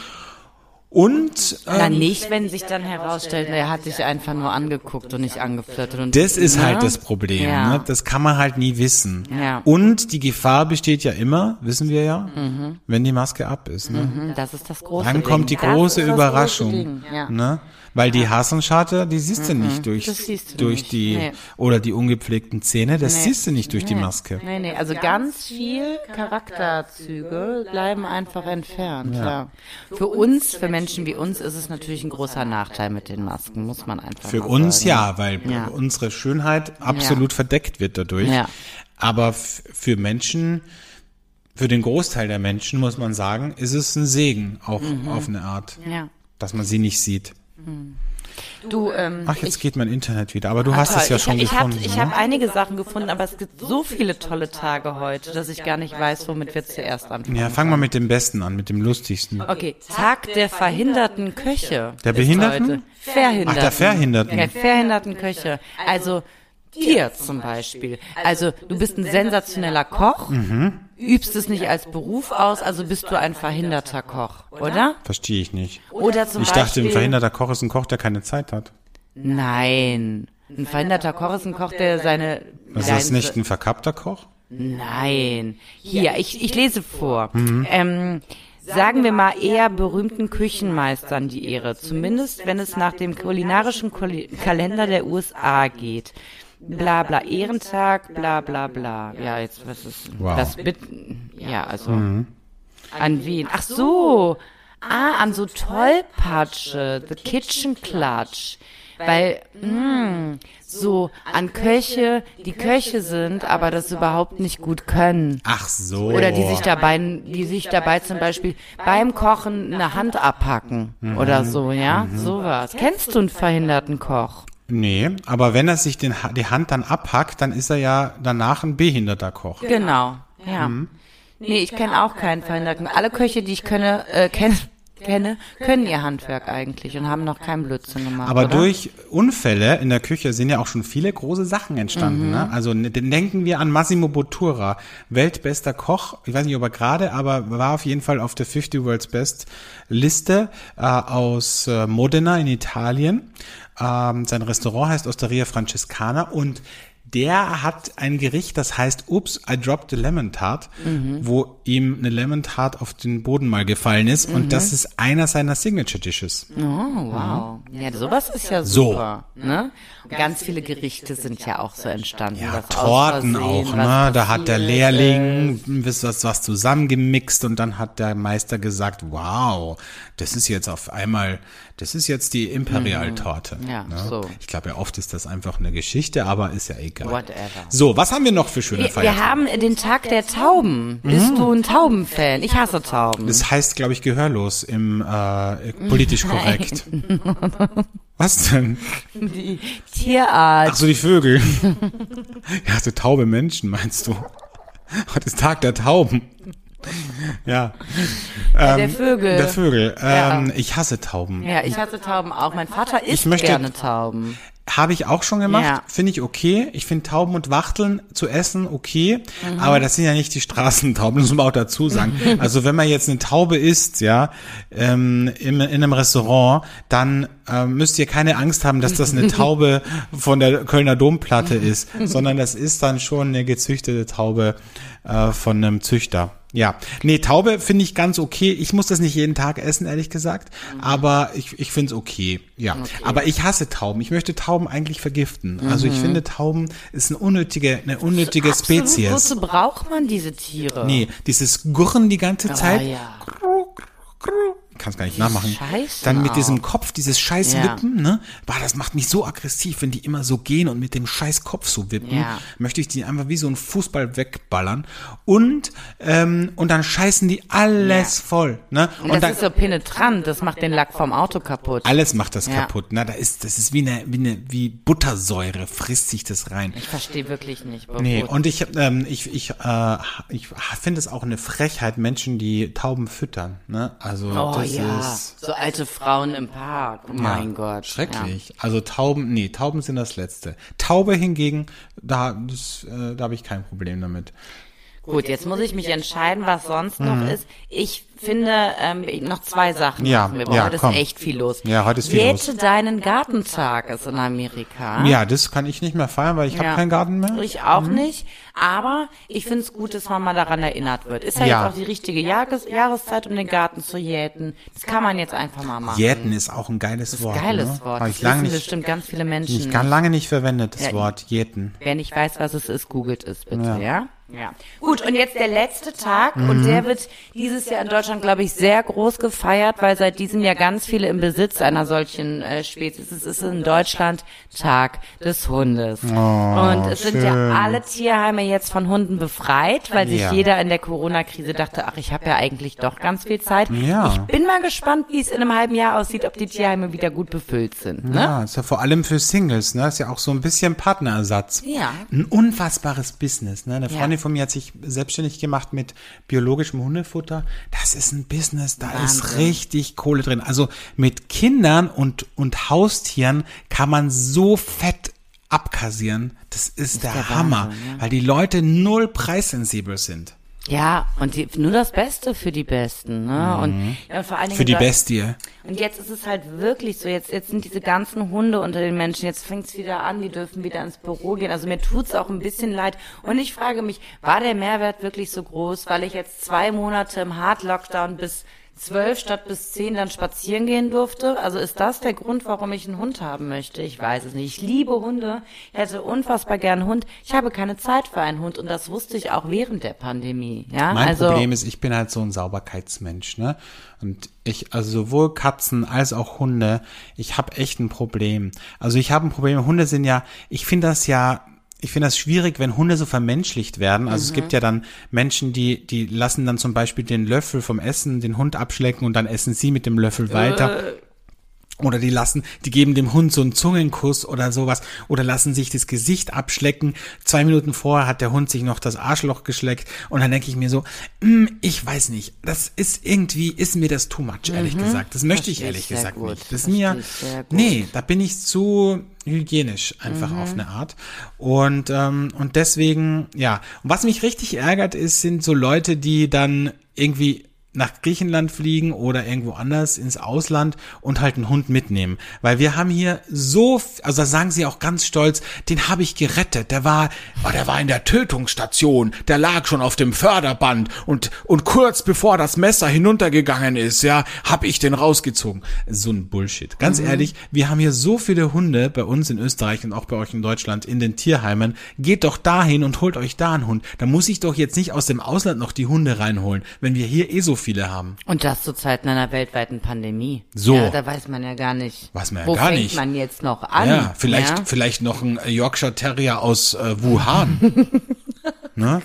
Und nicht, wenn sich dann herausstellt, er hat dich einfach nur angeguckt und nicht angeflirtet. Und das ist halt das Problem. Ne? Das kann man halt nie wissen. Ja. Und die Gefahr besteht ja immer, wissen wir ja, wenn die Maske ab ist. Ne? Das ist das große Dann Ding. Kommt die große Überraschung. Große Ding. Ne? Weil die Hasenscharte, die siehst du nicht durch die oder die ungepflegten Zähne, das siehst du nicht durch die Maske. Nee, also ganz viel Charakterzüge bleiben einfach entfernt. Ja. Für uns, für Menschen wie uns, ist es natürlich ein großer Nachteil mit den Masken, muss man einfach Für mal uns sagen. ja, weil unsere Schönheit absolut verdeckt wird dadurch. Ja. Aber für Menschen, für den Großteil der Menschen, muss man sagen, ist es ein Segen, auch auf eine Art, dass man sie nicht sieht. Du, jetzt geht mein Internet wieder, aber du hast es ja schon gefunden. Ich habe einige Sachen gefunden, aber es gibt so viele tolle Tage heute, dass ich gar nicht weiß, womit wir zuerst anfangen. Ja, fang mal mit dem Besten an, mit dem Lustigsten. Okay, Tag der verhinderten Köche. Der Behinderten? Verhinderten. Ach, der Verhinderten. Ja, verhinderten Köche. Also dir zum Beispiel. Also du bist ein sensationeller Koch, übst es nicht als Beruf aus, also bist du ein verhinderter Koch, oder? Verstehe ich nicht. Oder zum Ich dachte, ein Beispiel, verhinderter Koch ist ein Koch, der keine Zeit hat. nein, ein verhinderter Koch ist ein Koch, der seine... Ist das nicht ein verkappter Koch? Nein. Hier, ich lese vor. Sagen wir mal eher berühmten Küchenmeistern die Ehre, zumindest wenn es nach dem kulinarischen Kalender der USA geht. Bla bla Ehrentag, bla bla bla. Ja, jetzt was ist Wow. das ja, also an wen? Ach so. An so Tollpatsche, The Kitchen Clutch. Weil, so an Köche, die Köche sind, aber das überhaupt nicht gut können. Ach so. Oder die sich dabei zum Beispiel beim Kochen eine Hand abhacken oder so, ja, sowas. Kennst du einen verhinderten Koch? Nee, aber wenn er sich die Hand dann abhackt, dann ist er ja danach ein behinderter Koch. Genau, ja. Nee, ich kenne auch keinen verhinderten. Alle Köche, die ich kenne, können ihr Handwerk eigentlich und haben noch keinen Blödsinn gemacht. Aber oder? durch Unfälle in der Küche sind ja auch schon viele große Sachen entstanden. Ne? Also denken wir an Massimo Bottura, weltbester Koch. Ich weiß nicht, ob er gerade, aber war auf jeden Fall auf der 50 World's Best Liste aus Modena in Italien. Sein Restaurant heißt Osteria Francescana und der hat ein Gericht, das heißt Oops, I dropped the lemon tart, wo ihm eine Lemon Tart auf den Boden mal gefallen ist und das ist einer seiner Signature Dishes. Oh, wow. Ja, sowas ist ja So. super. Ne? Und ganz viele Gerichte sind ja auch so entstanden. Ja, was Torten aus auch, Versehen, ne? was Da hat der passiert Lehrling ist. was zusammengemixt und dann hat der Meister gesagt, wow, das ist jetzt auf einmal, das ist jetzt die Imperial-Torte. Ja, ne? so. Ich glaube ja oft ist das einfach eine Geschichte, aber ist ja egal. Whatever. So, was haben wir noch für schöne Wir Feiertage? haben den Tag der Tauben. Bist du ein Taubenfan? Ich hasse Tauben. Das heißt, glaube ich, gehörlos im politisch korrekt. Was denn? Die Tierart. Ach so, die Vögel. Ja, so taube Menschen, meinst du? Heute ist Tag der Tauben. Ja. Der Vögel. Der Vögel. Ja. Ich hasse Tauben. Ja, ich hasse Tauben auch. Mein Vater isst möchte- gerne Tauben. Habe ich auch schon gemacht. Ja. Finde ich okay. Ich finde Tauben und Wachteln zu essen okay. Aber das sind ja nicht die Straßentauben, das muss man auch dazu sagen. Also wenn man jetzt eine Taube isst, ja, in einem Restaurant, dann müsst ihr keine Angst haben, dass das eine Taube von der Kölner Domplatte ist, sondern das ist dann schon eine gezüchtete Taube von einem Züchter. Ja, nee, Taube finde ich ganz okay. Ich muss das nicht jeden Tag essen, ehrlich gesagt, aber ich finde es okay. Ja, aber ich hasse Tauben. Ich möchte Tauben eigentlich vergiften. Also ich finde, Tauben ist eine unnötige Absolut. Spezies. Wozu braucht man diese Tiere? Nee, dieses Gurren die ganze Zeit. ja. Ich kann es gar nicht nachmachen. Scheiße Dann mit auch. diesem Kopf, dieses scheiß Ja. Wippen, ne? Boah, das macht mich so aggressiv, wenn die immer so gehen und mit dem scheiß Kopf so wippen. Ja. Möchte ich die einfach wie so ein Fußball wegballern. Und dann scheißen die alles voll, ne? Und das dann, ist so penetrant, das macht den Lack vom Auto kaputt. alles macht das Ja. kaputt, ne? Das ist wie Buttersäure, frisst sich das rein. Ich verstehe wirklich nicht. Nee, und ich finde es auch eine Frechheit, Menschen, die Tauben füttern, ne? Also Oh das ja, ist so alte Frauen im Park. Oh mein Gott. schrecklich. Also Tauben sind das Letzte. Taube hingegen, da habe ich kein Problem damit. Ja. Gut, jetzt muss ich mich entscheiden, was sonst noch ist. Ich finde, noch zwei Sachen. Ja, machen wir. ja, Heute komm. ist echt viel los. Ja, heute ist viel los. Jäte deinen Gartentag ist in Amerika. Ja, das kann ich nicht mehr feiern, weil ich habe keinen Garten mehr. Ich auch nicht. Aber ich finde es gut, dass man mal daran erinnert wird. Ist ja, Ja. jetzt auch die richtige Jahreszeit, um den Garten zu jäten. Das kann man jetzt einfach mal machen. Jäten ist auch ein geiles Wort. Geiles ne? Wort. Habe Das ich lange wissen nicht, bestimmt ganz viele Menschen. ich kann lange nicht verwendet, das Ja, Wort Jäten. Wer nicht weiß, was es ist, googelt es bitte, Ja. ja? Ja. Gut, und jetzt der letzte Tag und der wird dieses Jahr in Deutschland, glaube ich, sehr groß gefeiert, weil seit diesem Jahr ganz viele im Besitz einer solchen Spezies. Es ist in Deutschland Tag des Hundes. Und es sind ja schön. alle Tierheime jetzt von Hunden befreit, weil sich Ja. jeder in der Corona-Krise dachte, ach, ich habe ja eigentlich doch ganz viel Zeit. Ja. Ich bin mal gespannt, wie es in einem halben Jahr aussieht, ob die Tierheime wieder gut befüllt sind. Ne? Ja, ist ja vor allem für Singles, ne? Ist ja auch so ein bisschen Partnerersatz. Ja. Ein unfassbares Business, ne? Eine Ja. Freundin von mir hat sich selbstständig gemacht mit biologischem Hundefutter. Das ist ein Business, da ist Wahnsinn. richtig Kohle drin. Also mit Kindern und Haustieren kann man so fett abkassieren, das ist der der Hammer, Wahnsinn, ja. weil die Leute null preissensibel sind. Ja, und nur das Beste für die Besten, ne? Und vor allen Dingen Für die Bestie. Und jetzt ist es halt wirklich so, jetzt sind diese ganzen Hunde unter den Menschen, jetzt fängt's wieder an, die dürfen wieder ins Büro gehen. Also mir tut's auch ein bisschen leid. Und ich frage mich, war der Mehrwert wirklich so groß, weil ich jetzt 2 Monate im Hard-Lockdown bis 12 statt bis 10 dann spazieren gehen durfte? Also ist das der Grund, warum ich einen Hund haben möchte? Ich weiß es nicht. Ich liebe Hunde, ich hätte unfassbar gern einen Hund. Ich habe keine Zeit für einen Hund und das wusste ich auch während der Pandemie. Ja, Mein Problem ist, ich bin halt so ein Sauberkeitsmensch, ne? Und also sowohl Katzen als auch Hunde, ich habe echt ein Problem. Also ich habe ein Problem, Hunde sind ja, ich finde das schwierig, wenn Hunde so vermenschlicht werden. Also es gibt ja dann Menschen, die lassen dann zum Beispiel den Löffel vom Essen, den Hund abschlecken und dann essen sie mit dem Löffel weiter. Oder die geben dem Hund so einen Zungenkuss oder sowas. Oder lassen sich das Gesicht abschlecken. 2 Minuten vorher hat der Hund sich noch das Arschloch geschleckt. Und dann denke ich mir so, ich weiß nicht, ist mir das too much, ehrlich gesagt. Das möchte ich ehrlich gesagt nicht. Das ist mir, nee, da bin ich zu hygienisch einfach auf eine Art. Und deswegen, ja. Und was mich richtig ärgert sind so Leute, die dann irgendwie nach Griechenland fliegen oder irgendwo anders ins Ausland und halt einen Hund mitnehmen. Weil wir haben hier also da sagen sie auch ganz stolz, den habe ich gerettet. Der war in der Tötungsstation, der lag schon auf dem Förderband und kurz bevor das Messer hinuntergegangen ist, ja, habe ich den rausgezogen. So ein Bullshit. Ganz ehrlich, wir haben hier so viele Hunde bei uns in Österreich und auch bei euch in Deutschland in den Tierheimen. Geht doch dahin und holt euch da einen Hund. Da muss ich doch jetzt nicht aus dem Ausland noch die Hunde reinholen, wenn wir hier so viele haben. Und das zu Zeiten einer weltweiten Pandemie. So. Ja, da weiß man ja gar nicht. Wo fängt man jetzt noch an? Ja, vielleicht noch ein Yorkshire Terrier aus Wuhan. Ne?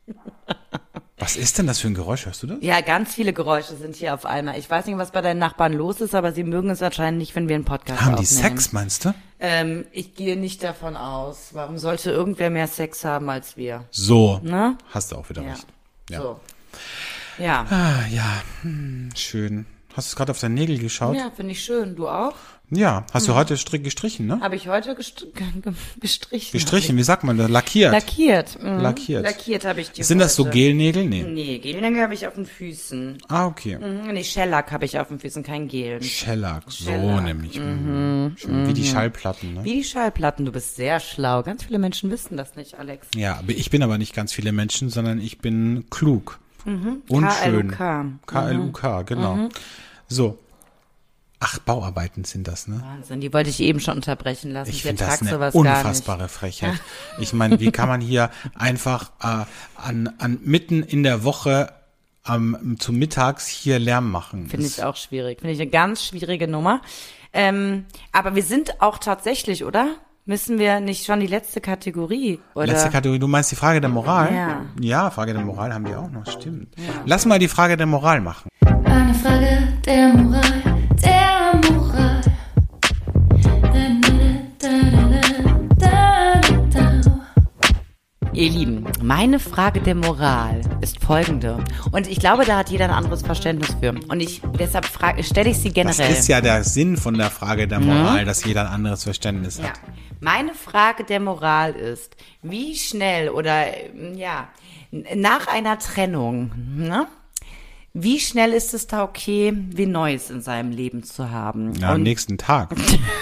Was ist denn das für ein Geräusch? Hörst du das? Ja, ganz viele Geräusche sind hier auf einmal. Ich weiß nicht, was bei deinen Nachbarn los ist, aber sie mögen es anscheinend nicht, wenn wir einen Podcast Haben aufnehmen. die Sex, meinst du? Ich gehe nicht davon aus. Warum sollte irgendwer mehr Sex haben als wir? So. Ne? Hast du auch wieder recht. Ja. So. Ja. Ah, ja. Schön. Hast du gerade auf deine Nägel geschaut? Ja, finde ich schön. Du auch? Ja. Hast du heute gestrichen, ne? Habe ich heute gestrichen. Gestrichen, wie sagt man das? Lackiert. Lackiert. Lackiert habe ich die Sind das so heute. Gelnägel? Nee. Nee, Gelnägel habe ich auf den Füßen. Ah, okay. Nee, Shellac habe ich auf den Füßen, kein Gel. Shellac, so Shellac. nämlich. Schön. Wie die Schallplatten, ne? Wie die Schallplatten, du bist sehr schlau. Ganz viele Menschen wissen das nicht, Alex. Ja, aber ich bin aber nicht ganz viele Menschen, sondern ich bin klug. Und schön. KLUK, genau. So. Ach, Bauarbeiten sind das, ne? Wahnsinn, die wollte ich eben schon unterbrechen lassen. Ich finde das eine unfassbare Frechheit. Ich meine, wie kann man hier einfach mitten in der Woche zum Mittags hier Lärm machen? Finde ich auch schwierig. Finde ich eine ganz schwierige Nummer. Aber wir sind auch tatsächlich, oder? Müssen wir nicht schon die letzte Kategorie, oder? Letzte Kategorie, du meinst die Frage der Moral? Ja. Ja, Frage der Moral haben wir auch noch, stimmt. Ja. Lass mal die Frage der Moral machen. Eine Frage der Moral, der Moral. Ihr Lieben, meine Frage der Moral ist folgende. Und ich glaube, da hat jeder ein anderes Verständnis für. Und deshalb stelle ich sie generell. Das ist ja der Sinn von der Frage der Moral, dass jeder ein anderes Verständnis hat. Ja. Meine Frage der Moral ist, wie schnell oder, nach einer Trennung, ne? Wie schnell ist es da okay, wie Neues in seinem Leben zu haben? Ja, am nächsten Tag.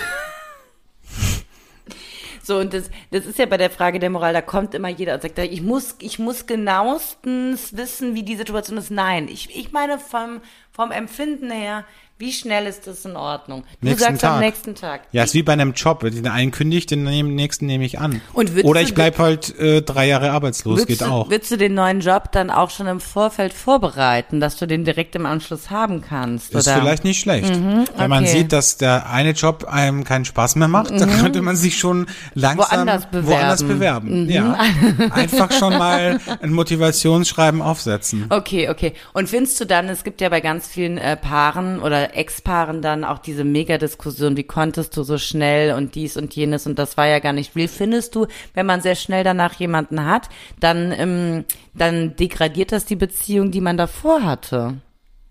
So, und das ist ja bei der Frage der Moral, da kommt immer jeder und sagt, ich muss genauestens wissen, wie die Situation ist. Nein, ich meine vom Empfinden her, wie schnell ist das in Ordnung? Du sagst am nächsten Tag. Ja, ist wie bei einem Job. Wenn den einen kündigt, den nächsten nehme ich an. Und oder ich bleib halt 3 Jahre arbeitslos, geht auch. Würdest du den neuen Job dann auch schon im Vorfeld vorbereiten, dass du den direkt im Anschluss haben kannst? Ist oder? Vielleicht nicht schlecht. Wenn man sieht, dass der eine Job einem keinen Spaß mehr macht, dann könnte man sich schon langsam woanders bewerben. Ja. Einfach schon mal ein Motivationsschreiben aufsetzen. Okay. Und findest du dann, es gibt ja bei ganz vielen Paaren oder Ex-Paaren dann auch diese Mega-Diskussion, wie konntest du so schnell und dies und jenes und das war ja gar nicht real. Findest du, wenn man sehr schnell danach jemanden hat, dann degradiert das die Beziehung, die man davor hatte?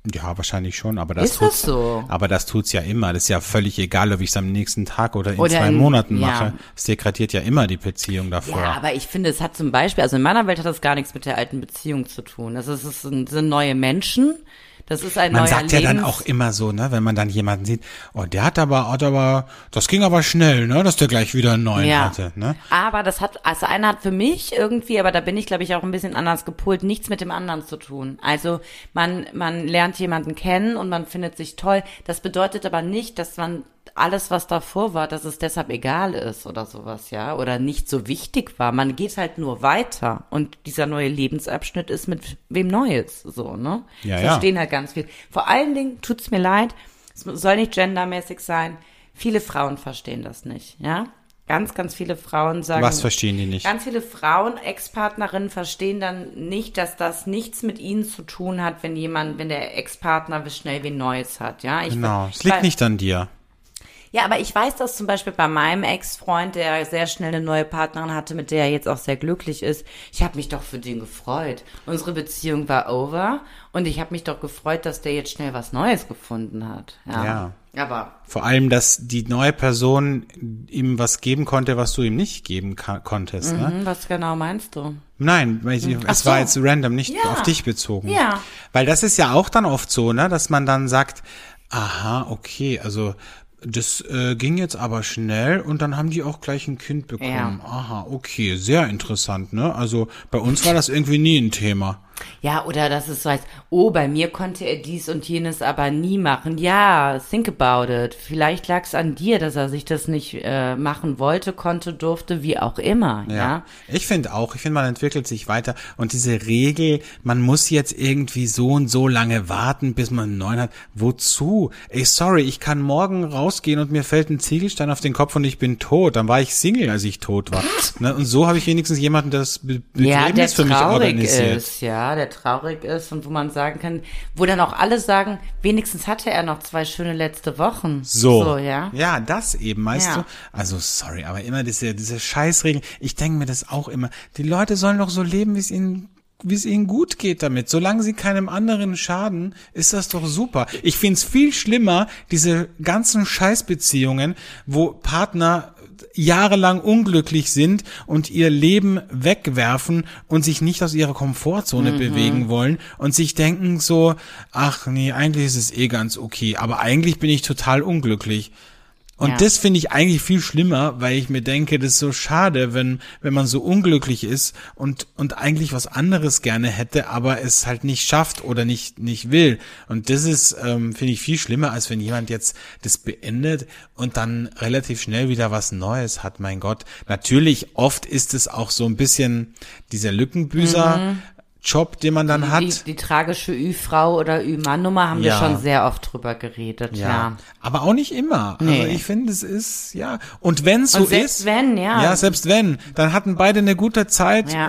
Ja, wahrscheinlich schon, aber das Ist das so? Aber das tut's ja immer. Das ist ja völlig egal, ob ich es am nächsten Tag oder in Oder 2 Monaten ja. mache. Es degradiert ja immer die Beziehung davor. Ja, aber ich finde, es hat zum Beispiel, also in meiner Welt hat das gar nichts mit der alten Beziehung zu tun. Das sind neue Menschen. Das ist ein Man neuer sagt ja dann auch immer so, ne, wenn man dann jemanden sieht, oh, der hat aber, das ging aber schnell, ne, dass der gleich wieder einen neuen hatte, ne? Aber also einer hat für mich irgendwie, aber da bin ich, glaube ich, auch ein bisschen anders gepolt, nichts mit dem anderen zu tun. Also man lernt jemanden kennen und man findet sich toll. Das bedeutet aber nicht, dass man alles, was davor war, dass es deshalb egal ist oder sowas, ja, oder nicht so wichtig war. Man geht halt nur weiter und dieser neue Lebensabschnitt ist mit wem Neues, so, ne? Ja, Ich verstehe halt ganz viel. Vor allen Dingen tut's mir leid, es soll nicht gendermäßig sein, viele Frauen verstehen das nicht, ja? Ganz, ganz viele Frauen sagen. Was verstehen die nicht? Ganz viele Frauen, Ex-Partnerinnen verstehen dann nicht, dass das nichts mit ihnen zu tun hat, wenn der Ex-Partner schnell wen Neues hat, ja? Genau, es liegt nicht an dir. Ja, aber ich weiß das zum Beispiel bei meinem Ex-Freund, der sehr schnell eine neue Partnerin hatte, mit der er jetzt auch sehr glücklich ist. Ich habe mich doch für den gefreut. Unsere Beziehung war over und ich habe mich doch gefreut, dass der jetzt schnell was Neues gefunden hat. Ja. Aber vor allem, dass die neue Person ihm was geben konnte, was du ihm nicht geben konntest. Ne? was genau meinst du? Nein, es war jetzt random, nicht Ja. auf dich bezogen. Ja. Weil das ist ja auch dann oft so, ne, dass man dann sagt, aha, okay, also das ging jetzt aber schnell und dann haben die auch gleich ein Kind bekommen. Ja. Aha, okay, sehr interessant, ne? Also bei uns war das irgendwie nie ein Thema. Ja, oder dass es so heißt, oh, bei mir konnte er dies und jenes aber nie machen. Ja, think about it. Vielleicht lag es an dir, dass er sich das nicht machen wollte, konnte, durfte, wie auch immer. Ja. Ich finde, man entwickelt sich weiter und diese Regel, man muss jetzt irgendwie so und so lange warten, bis man einen neuen hat. Wozu? Ey, sorry, ich kann morgen rausgehen und mir fällt ein Ziegelstein auf den Kopf und ich bin tot. Dann war ich Single, als ich tot war. Ne? Und so habe ich wenigstens jemanden, der das Begräbnis für mich organisiert. Ist, ja, der traurig ist und wo man sagen kann, wo dann auch alle sagen, wenigstens hatte er noch 2 schöne letzte Wochen. So, ja. Ja, das eben, weißt du? Also, sorry, aber immer diese Scheißregeln. Ich denke mir das auch immer. Die Leute sollen doch so leben, wie es ihnen gut geht damit. Solange sie keinem anderen schaden, ist das doch super. Ich find's viel schlimmer, diese ganzen Scheißbeziehungen, wo Partner jahrelang unglücklich sind und ihr Leben wegwerfen und sich nicht aus ihrer Komfortzone bewegen wollen und sich denken so, ach nee, eigentlich ist es eh ganz okay, aber eigentlich bin ich total unglücklich. Und das finde ich eigentlich viel schlimmer, weil ich mir denke, das ist so schade, wenn man so unglücklich ist und eigentlich was anderes gerne hätte, aber es halt nicht schafft oder nicht will. Und das ist, finde ich, viel schlimmer, als wenn jemand jetzt das beendet und dann relativ schnell wieder was Neues hat. Mein Gott, natürlich, oft ist es auch so ein bisschen dieser Lückenbüßer, Job, den man dann hat. Die tragische Ü-Frau oder Ü-Mann-Nummer haben wir schon sehr oft drüber geredet, ja. Aber auch nicht immer. Nee. Also ich finde, es ist, ja. Und wenn es so ist. Selbst wenn, ja. Ja, selbst wenn. Dann hatten beide eine gute Zeit Ja.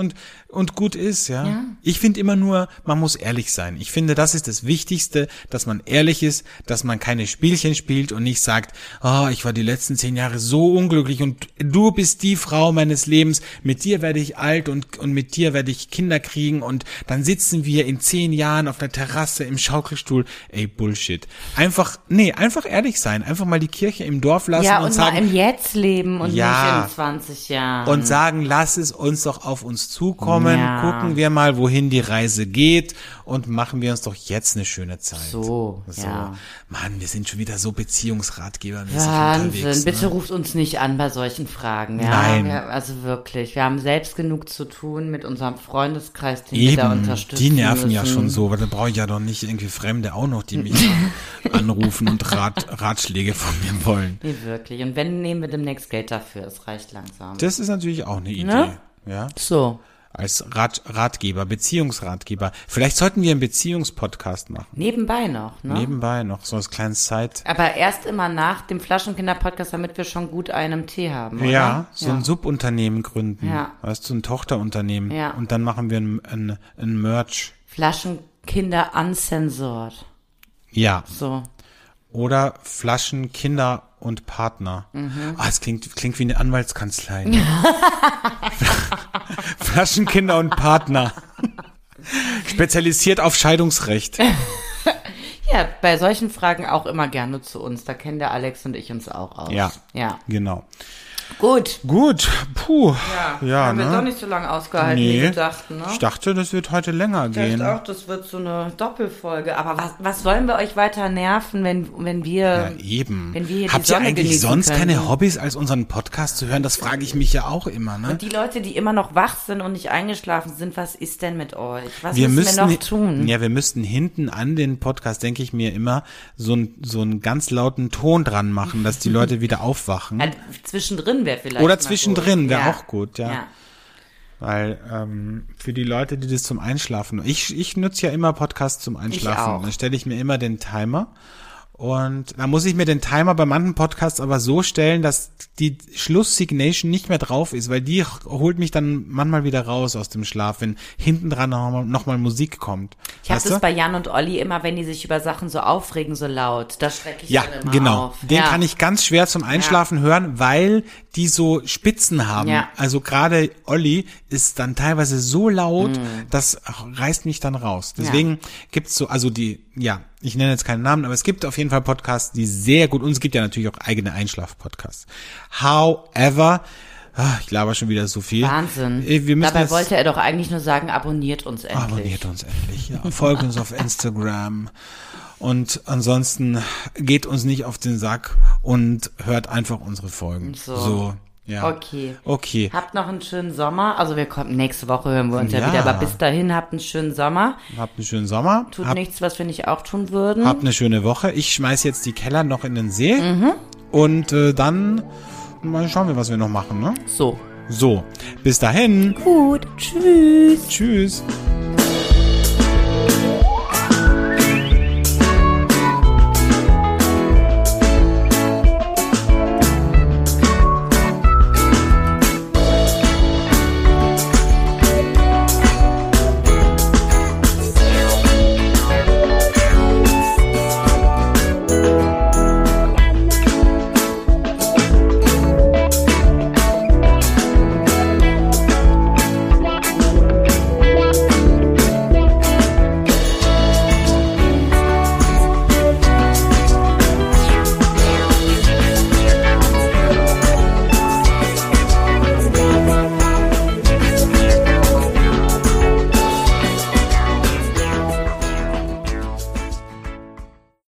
und gut ist, ja. Ich finde immer nur, man muss ehrlich sein. Ich finde, das ist das Wichtigste, dass man ehrlich ist, dass man keine Spielchen spielt und nicht sagt, oh, ich war die letzten 10 Jahre so unglücklich und du bist die Frau meines Lebens, mit dir werde ich alt und mit dir werde ich Kinder kriegen und dann sitzen wir in 10 Jahren auf der Terrasse im Schaukelstuhl. Ey, Bullshit. Einfach ehrlich sein. Einfach mal die Kirche im Dorf lassen Ja, und sagen, mal im Jetzt leben und Ja. nicht in 20 Jahren. und sagen, lass es uns doch auf uns zukommen, Ja. gucken wir mal, wohin die Reise geht und machen wir uns doch jetzt eine schöne Zeit. So, ja. Mann, wir sind schon wieder so Beziehungsratgebermäßig Wahnsinn, unterwegs. bitte Ne? ruft uns nicht an bei solchen Fragen. Ja? Nein. Also wirklich, wir haben selbst genug zu tun mit unserem Freundeskreis, den wir da Eben, unterstützen die nerven ja müssen. schon so, weil da brauche ich ja doch nicht irgendwie Fremde auch noch, die mich anrufen und Ratschläge von mir wollen. Nee, wirklich. Und wenn, nehmen wir demnächst Geld dafür, es reicht langsam. Das ist natürlich auch eine Idee. Ne? Ja. So, Als Ratgeber, Beziehungsratgeber. Vielleicht sollten wir einen Beziehungspodcast machen. nebenbei noch, ne? Nebenbei noch, so als kleines Zeit. Aber erst immer nach dem Flaschenkinder-Podcast, damit wir schon gut einen Tee haben, oder? Ja, so ein Subunternehmen gründen. Ja. Weißt du, ein Tochterunternehmen. Ja. Und dann machen wir ein Merch. Flaschenkinder uncensored. Ja. So. Oder Flaschen, Kinder und Partner. Es klingt wie eine Anwaltskanzlei. Ne? Flaschen, Kinder und Partner. Spezialisiert auf Scheidungsrecht. Ja, bei solchen Fragen auch immer gerne zu uns. Da kennen der Alex und ich uns auch aus. Ja. Genau. Gut. Puh. Ja, haben wir ne? doch nicht so lange ausgehalten, wie wir dachten, ne? Ich dachte, das wird heute länger Ich gehen. dachte auch, das wird so eine Doppelfolge. Aber was wollen wir euch weiter nerven, wenn wir... Ja, eben. Wenn wir hier Habt die ihr Sonne eigentlich genießen sonst können? keine Hobbys, als unseren Podcast zu hören? Das frage ich mich ja auch immer, ne? Und die Leute, die immer noch wach sind und nicht eingeschlafen sind, was ist denn mit euch? Was müssen wir noch tun? Ja, wir müssten hinten an den Podcast, denke ich mir immer, so einen ganz lauten Ton dran machen, dass die Leute wieder aufwachen. Ja, zwischendrin wäre vielleicht Oder mal zwischendrin gut. wäre auch gut, ja. Weil für die Leute, die das zum Einschlafen, ich nutze ja immer Podcasts zum Einschlafen. Ich auch. Dann stelle ich mir immer den Timer und da muss ich mir den Timer bei manchen Podcasts aber so stellen, dass die Schlusssignation nicht mehr drauf ist, weil die holt mich dann manchmal wieder raus aus dem Schlaf, wenn hinten dran noch mal Musik kommt. Ich habe Weißt das du? bei Jan und Olli immer, wenn die sich über Sachen so aufregen, so laut. Da schrecke ich Ja, dann immer genau. auf. Den kann ich ganz schwer zum Einschlafen hören, weil die so Spitzen haben. Ja. Also gerade Olli ist dann teilweise so laut, das reißt mich dann raus. Deswegen gibt's so, also ich nenne jetzt keinen Namen, aber es gibt auf jeden Fall Podcasts, die sehr gut, und es gibt ja natürlich auch eigene Einschlaf-Podcasts. However, ich laber schon wieder so viel. Wahnsinn. Wir müssen Dabei jetzt, wollte er doch eigentlich nur sagen, abonniert uns endlich. Abonniert uns endlich, ja. Folgt uns auf Instagram. Und ansonsten geht uns nicht auf den Sack und hört einfach unsere Folgen. So, ja. Okay. Habt noch einen schönen Sommer. Also nächste Woche hören wir uns ja wieder. Aber bis dahin habt einen schönen Sommer. Habt einen schönen Sommer. Tut nichts, was wir nicht auch tun würden. Habt eine schöne Woche. Ich schmeiß jetzt die Keller noch in den See. Und dann mal schauen wir, was wir noch machen, ne? So. So. Bis dahin. Gut. Tschüss. Tschüss.